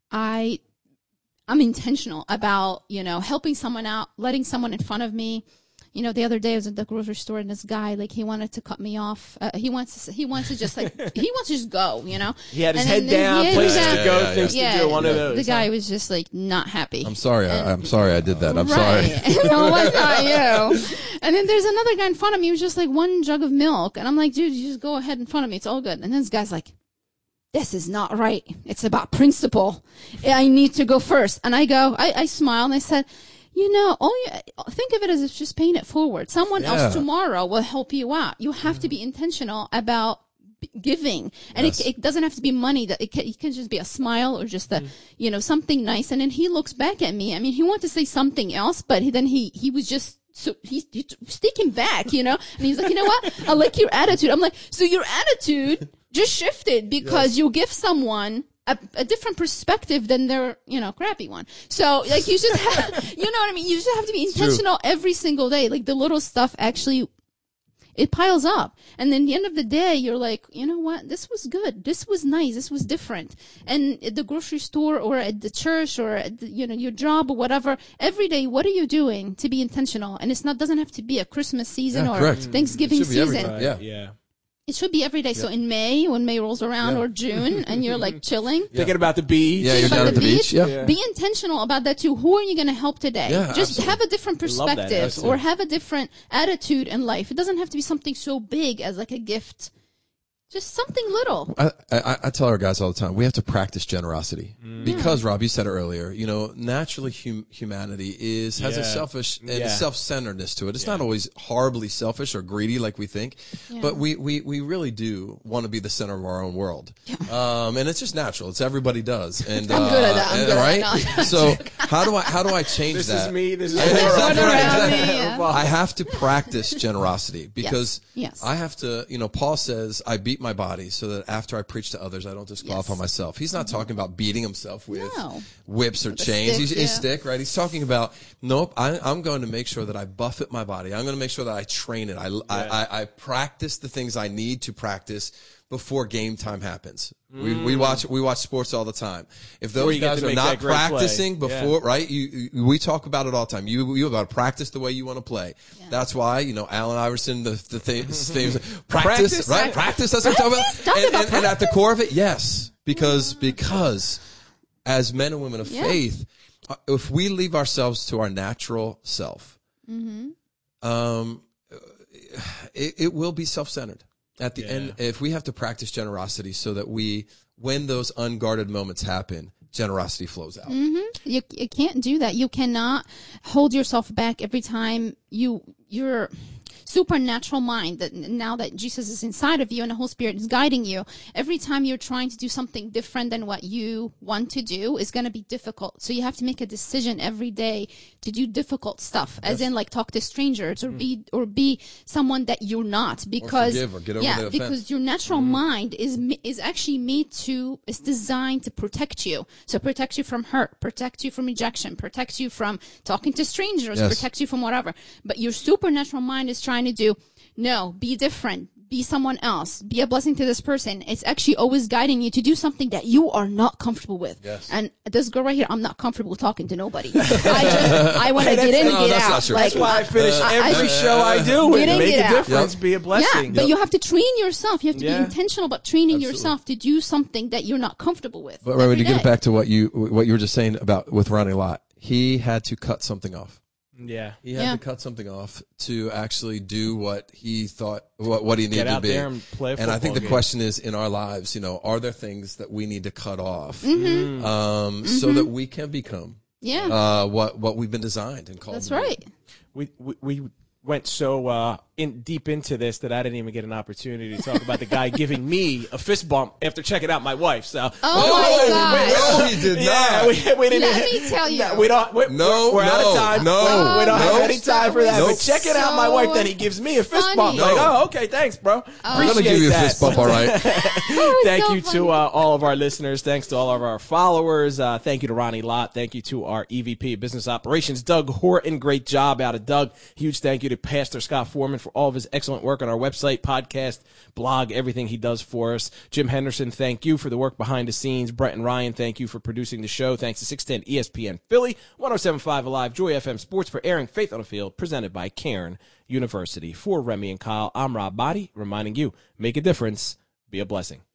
Speaker 3: I, I'm intentional about, you know, helping someone out, letting someone in front of me. You know, the other day I was at the grocery store and this guy, like, he wanted to cut me off. Uh, he wants to, he wants to just like, he wants to just go, you know?
Speaker 1: He had his
Speaker 3: And
Speaker 1: head
Speaker 3: then-
Speaker 1: down,
Speaker 3: yeah,
Speaker 1: places
Speaker 3: yeah,
Speaker 1: to go,
Speaker 2: yeah,
Speaker 1: things
Speaker 3: yeah.
Speaker 1: to do. One of
Speaker 3: The
Speaker 1: those.
Speaker 3: guy was just like not happy.
Speaker 2: I'm sorry. I, I'm sorry I did that. I'm
Speaker 3: right.
Speaker 2: sorry.
Speaker 3: No, it was not you. And then there's another guy in front of me who's just like one jug of milk. And I'm like, dude, you just go ahead in front of me. It's all good. And then this guy's like, this is not right. It's about principle. I need to go first. And I go, I, I smile and I said, you know, all you, think of it as it's just paying it forward. Someone
Speaker 2: Yeah.
Speaker 3: else tomorrow will help you out. You have to be intentional about b- giving, and
Speaker 2: Yes.
Speaker 3: it, it doesn't have to be money. That it can, it can just be a smile or just a, you know, something nice. And then he looks back at me. I mean, he wanted to say something else, but he, then he he was just. So he's, he's sticking back, you know, and he's like, you know what? I like your attitude. I'm like, so your attitude just shifted because you give someone a, a different perspective than their, you know, crappy one. So like you just have, you know what I mean? You just have to be intentional every single day. Like the little stuff actually, it piles up. And then at the end of the day, you're like, you know what? This was good. This was nice. This was different. And at the grocery store or at the church or at the, you know, your job or whatever, every day, what are you doing to be intentional? And it's not, doesn't have to be a Christmas season
Speaker 2: Yeah,
Speaker 3: or
Speaker 2: correct.
Speaker 3: Thanksgiving
Speaker 2: It should be every
Speaker 3: season.
Speaker 2: time. Yeah.
Speaker 1: Yeah.
Speaker 3: It should be every day. So in May, when May rolls around
Speaker 2: Yeah.
Speaker 3: or June and you're like chilling,
Speaker 1: Thinking about the beach.
Speaker 2: Yeah, you're
Speaker 3: about
Speaker 2: down at the beach. Yeah.
Speaker 1: Yeah.
Speaker 3: be intentional about that too. Who are you going to help today?
Speaker 2: Yeah,
Speaker 3: Just
Speaker 2: absolutely.
Speaker 3: have a different
Speaker 1: love that
Speaker 3: perspective
Speaker 1: attitude.
Speaker 3: or have a different attitude in life. It doesn't have to be something so big as like a gift. Just something little.
Speaker 2: I, I, I tell our guys all the time, we have to practice generosity because, Rob, you said it earlier, you know, naturally hum- humanity is, has a
Speaker 1: Yeah.
Speaker 2: selfish and
Speaker 1: Yeah.
Speaker 2: a self-centeredness to it. It's not always horribly selfish or greedy like we think,
Speaker 3: Yeah.
Speaker 2: but we, we, we really do want to be the center of our own world. Um, and it's just natural. It's everybody does. And,
Speaker 3: I'm
Speaker 2: uh,
Speaker 3: good at that. I'm
Speaker 2: and-
Speaker 3: good at
Speaker 2: right?
Speaker 3: that.
Speaker 2: So how do I, how do I change
Speaker 1: This
Speaker 2: that?
Speaker 1: is me. This is
Speaker 2: Yeah, exactly,
Speaker 3: around
Speaker 2: right,
Speaker 3: me,
Speaker 2: exactly.
Speaker 3: yeah.
Speaker 2: I have to practice generosity because
Speaker 3: Yes.
Speaker 2: I have to, you know, Paul says, I beat my body so that after I preach to others, I don't disqualify
Speaker 3: Yes.
Speaker 2: myself. He's not talking about beating himself with
Speaker 3: No.
Speaker 2: whips or
Speaker 3: a
Speaker 2: chains.
Speaker 3: stick,
Speaker 2: He's his
Speaker 3: yeah.
Speaker 2: stick, right? He's talking about, nope, I, I'm going to make sure that I buffet my body. I'm going to make sure that I train it. I, I, I, I practice the things I need to practice before game time happens. We, we watch we watch sports all the time. If
Speaker 1: Before
Speaker 2: those
Speaker 1: you get
Speaker 2: guys
Speaker 1: to
Speaker 2: are
Speaker 1: make
Speaker 2: not
Speaker 1: that great play.
Speaker 2: practicing
Speaker 1: Yeah.
Speaker 2: before, right? You, you we talk about it all the time. You you got to practice the way you want to play.
Speaker 3: Yeah.
Speaker 2: That's why you know Allen Iverson the the things things practice,
Speaker 1: Practice.
Speaker 2: right? Practice. That's what I'm talking
Speaker 3: Practice.
Speaker 2: about.
Speaker 3: Talk
Speaker 2: And,
Speaker 3: about
Speaker 2: and, and at the core of it, yes, because because as men and women of
Speaker 3: Yeah.
Speaker 2: faith, uh, if we leave ourselves to our natural self, um, it, it will be self-centered. At the
Speaker 1: Yeah.
Speaker 2: end, if we have to practice generosity so that we, when those unguarded moments happen, generosity flows out.
Speaker 3: You, you can't do that. You cannot hold yourself back every time you your supernatural mind that now that Jesus is inside of you and the Holy Spirit is guiding you, every time you're trying to do something different than what you want to do is going to be difficult. So you have to make a decision every day to do difficult stuff, as in like talk to strangers or be or be someone that you're not, because
Speaker 2: forgive or get over
Speaker 3: yeah,
Speaker 2: the offense.
Speaker 3: because your natural mind is ma- is actually made to is designed to protect you. So protect you from hurt, protect you from rejection, protect you from talking to strangers,
Speaker 2: Yes.
Speaker 3: protect you from whatever. But your supernatural mind is trying to do no, be different, be someone else, be a blessing to this person. It's actually always guiding you to do something that you are not comfortable with.
Speaker 2: Yes.
Speaker 3: And this girl right here, I'm not comfortable talking to nobody. I just I want to get in and
Speaker 2: no,
Speaker 3: get
Speaker 2: that's
Speaker 3: out.
Speaker 2: not true.
Speaker 3: Like,
Speaker 1: That's why I finish
Speaker 3: I- I-
Speaker 1: every show I do with
Speaker 3: Get in,
Speaker 1: make
Speaker 3: get
Speaker 1: a
Speaker 3: out.
Speaker 1: difference,
Speaker 2: Yep.
Speaker 1: be a blessing.
Speaker 3: Yeah, but you have to train yourself. You have to
Speaker 1: Yeah.
Speaker 3: be intentional about training
Speaker 2: Absolutely.
Speaker 3: yourself to do something that you're not comfortable with.
Speaker 2: But Remy,
Speaker 3: every
Speaker 2: to get
Speaker 3: day.
Speaker 2: it back to what you what you were just saying about with Ronnie Lott, he had to cut something off.
Speaker 1: yeah.
Speaker 2: He had
Speaker 3: Yeah.
Speaker 2: to cut something off to actually do what he thought, what, what he needed
Speaker 1: Get out
Speaker 2: to be.
Speaker 1: there and play a
Speaker 2: And I think the
Speaker 1: football game.
Speaker 2: question is, in our lives, you know, are there things that we need to cut off,
Speaker 3: Mm-hmm.
Speaker 2: um, so that we can become
Speaker 3: Yeah,
Speaker 2: uh, what what we've been designed and called?
Speaker 3: that's
Speaker 2: to be?
Speaker 3: right.
Speaker 1: We, we we went so uh, in deep into this that I didn't even get an opportunity to talk about the guy giving me a fist bump after checking out my wife. So,
Speaker 3: Oh, my God.
Speaker 2: No, he did
Speaker 1: yeah,
Speaker 2: not.
Speaker 1: we, we didn't.
Speaker 3: Let me tell you.
Speaker 1: No, we don't. We,
Speaker 2: No,
Speaker 1: we're out
Speaker 2: no,
Speaker 1: of time.
Speaker 2: no,
Speaker 1: we, we don't
Speaker 2: no.
Speaker 1: have any time for that.
Speaker 2: Nope.
Speaker 1: But checking out my
Speaker 3: So
Speaker 1: wife, then he gives me a fist
Speaker 3: funny.
Speaker 1: bump. Like,
Speaker 2: No.
Speaker 1: oh, okay, thanks, bro.
Speaker 2: I'm gonna
Speaker 1: Appreciate
Speaker 2: give you a
Speaker 1: that.
Speaker 2: fist bump, all right?
Speaker 3: Oh,
Speaker 1: Thank
Speaker 3: so
Speaker 1: you
Speaker 3: funny.
Speaker 1: to uh, all of our listeners. Thanks to all of our followers. Uh, thank you to Ronnie Lott. Thank you to our E V P of Business Operations, Doug Horton. Great job out of Doug. Huge thank you to Pastor Scott Foreman for all of his excellent work on our website, podcast, blog, everything he does for us. Jim Henderson, thank you for the work behind the scenes. Brett and Ryan, thank you for producing the show. Thanks to six ten E S P N Philly, one oh seven point five Alive, Joy F M Sports for airing Faith on the Field, presented by Cairn University. For Remy and Kyle, I'm Rob Body, reminding you, make a difference, be a blessing.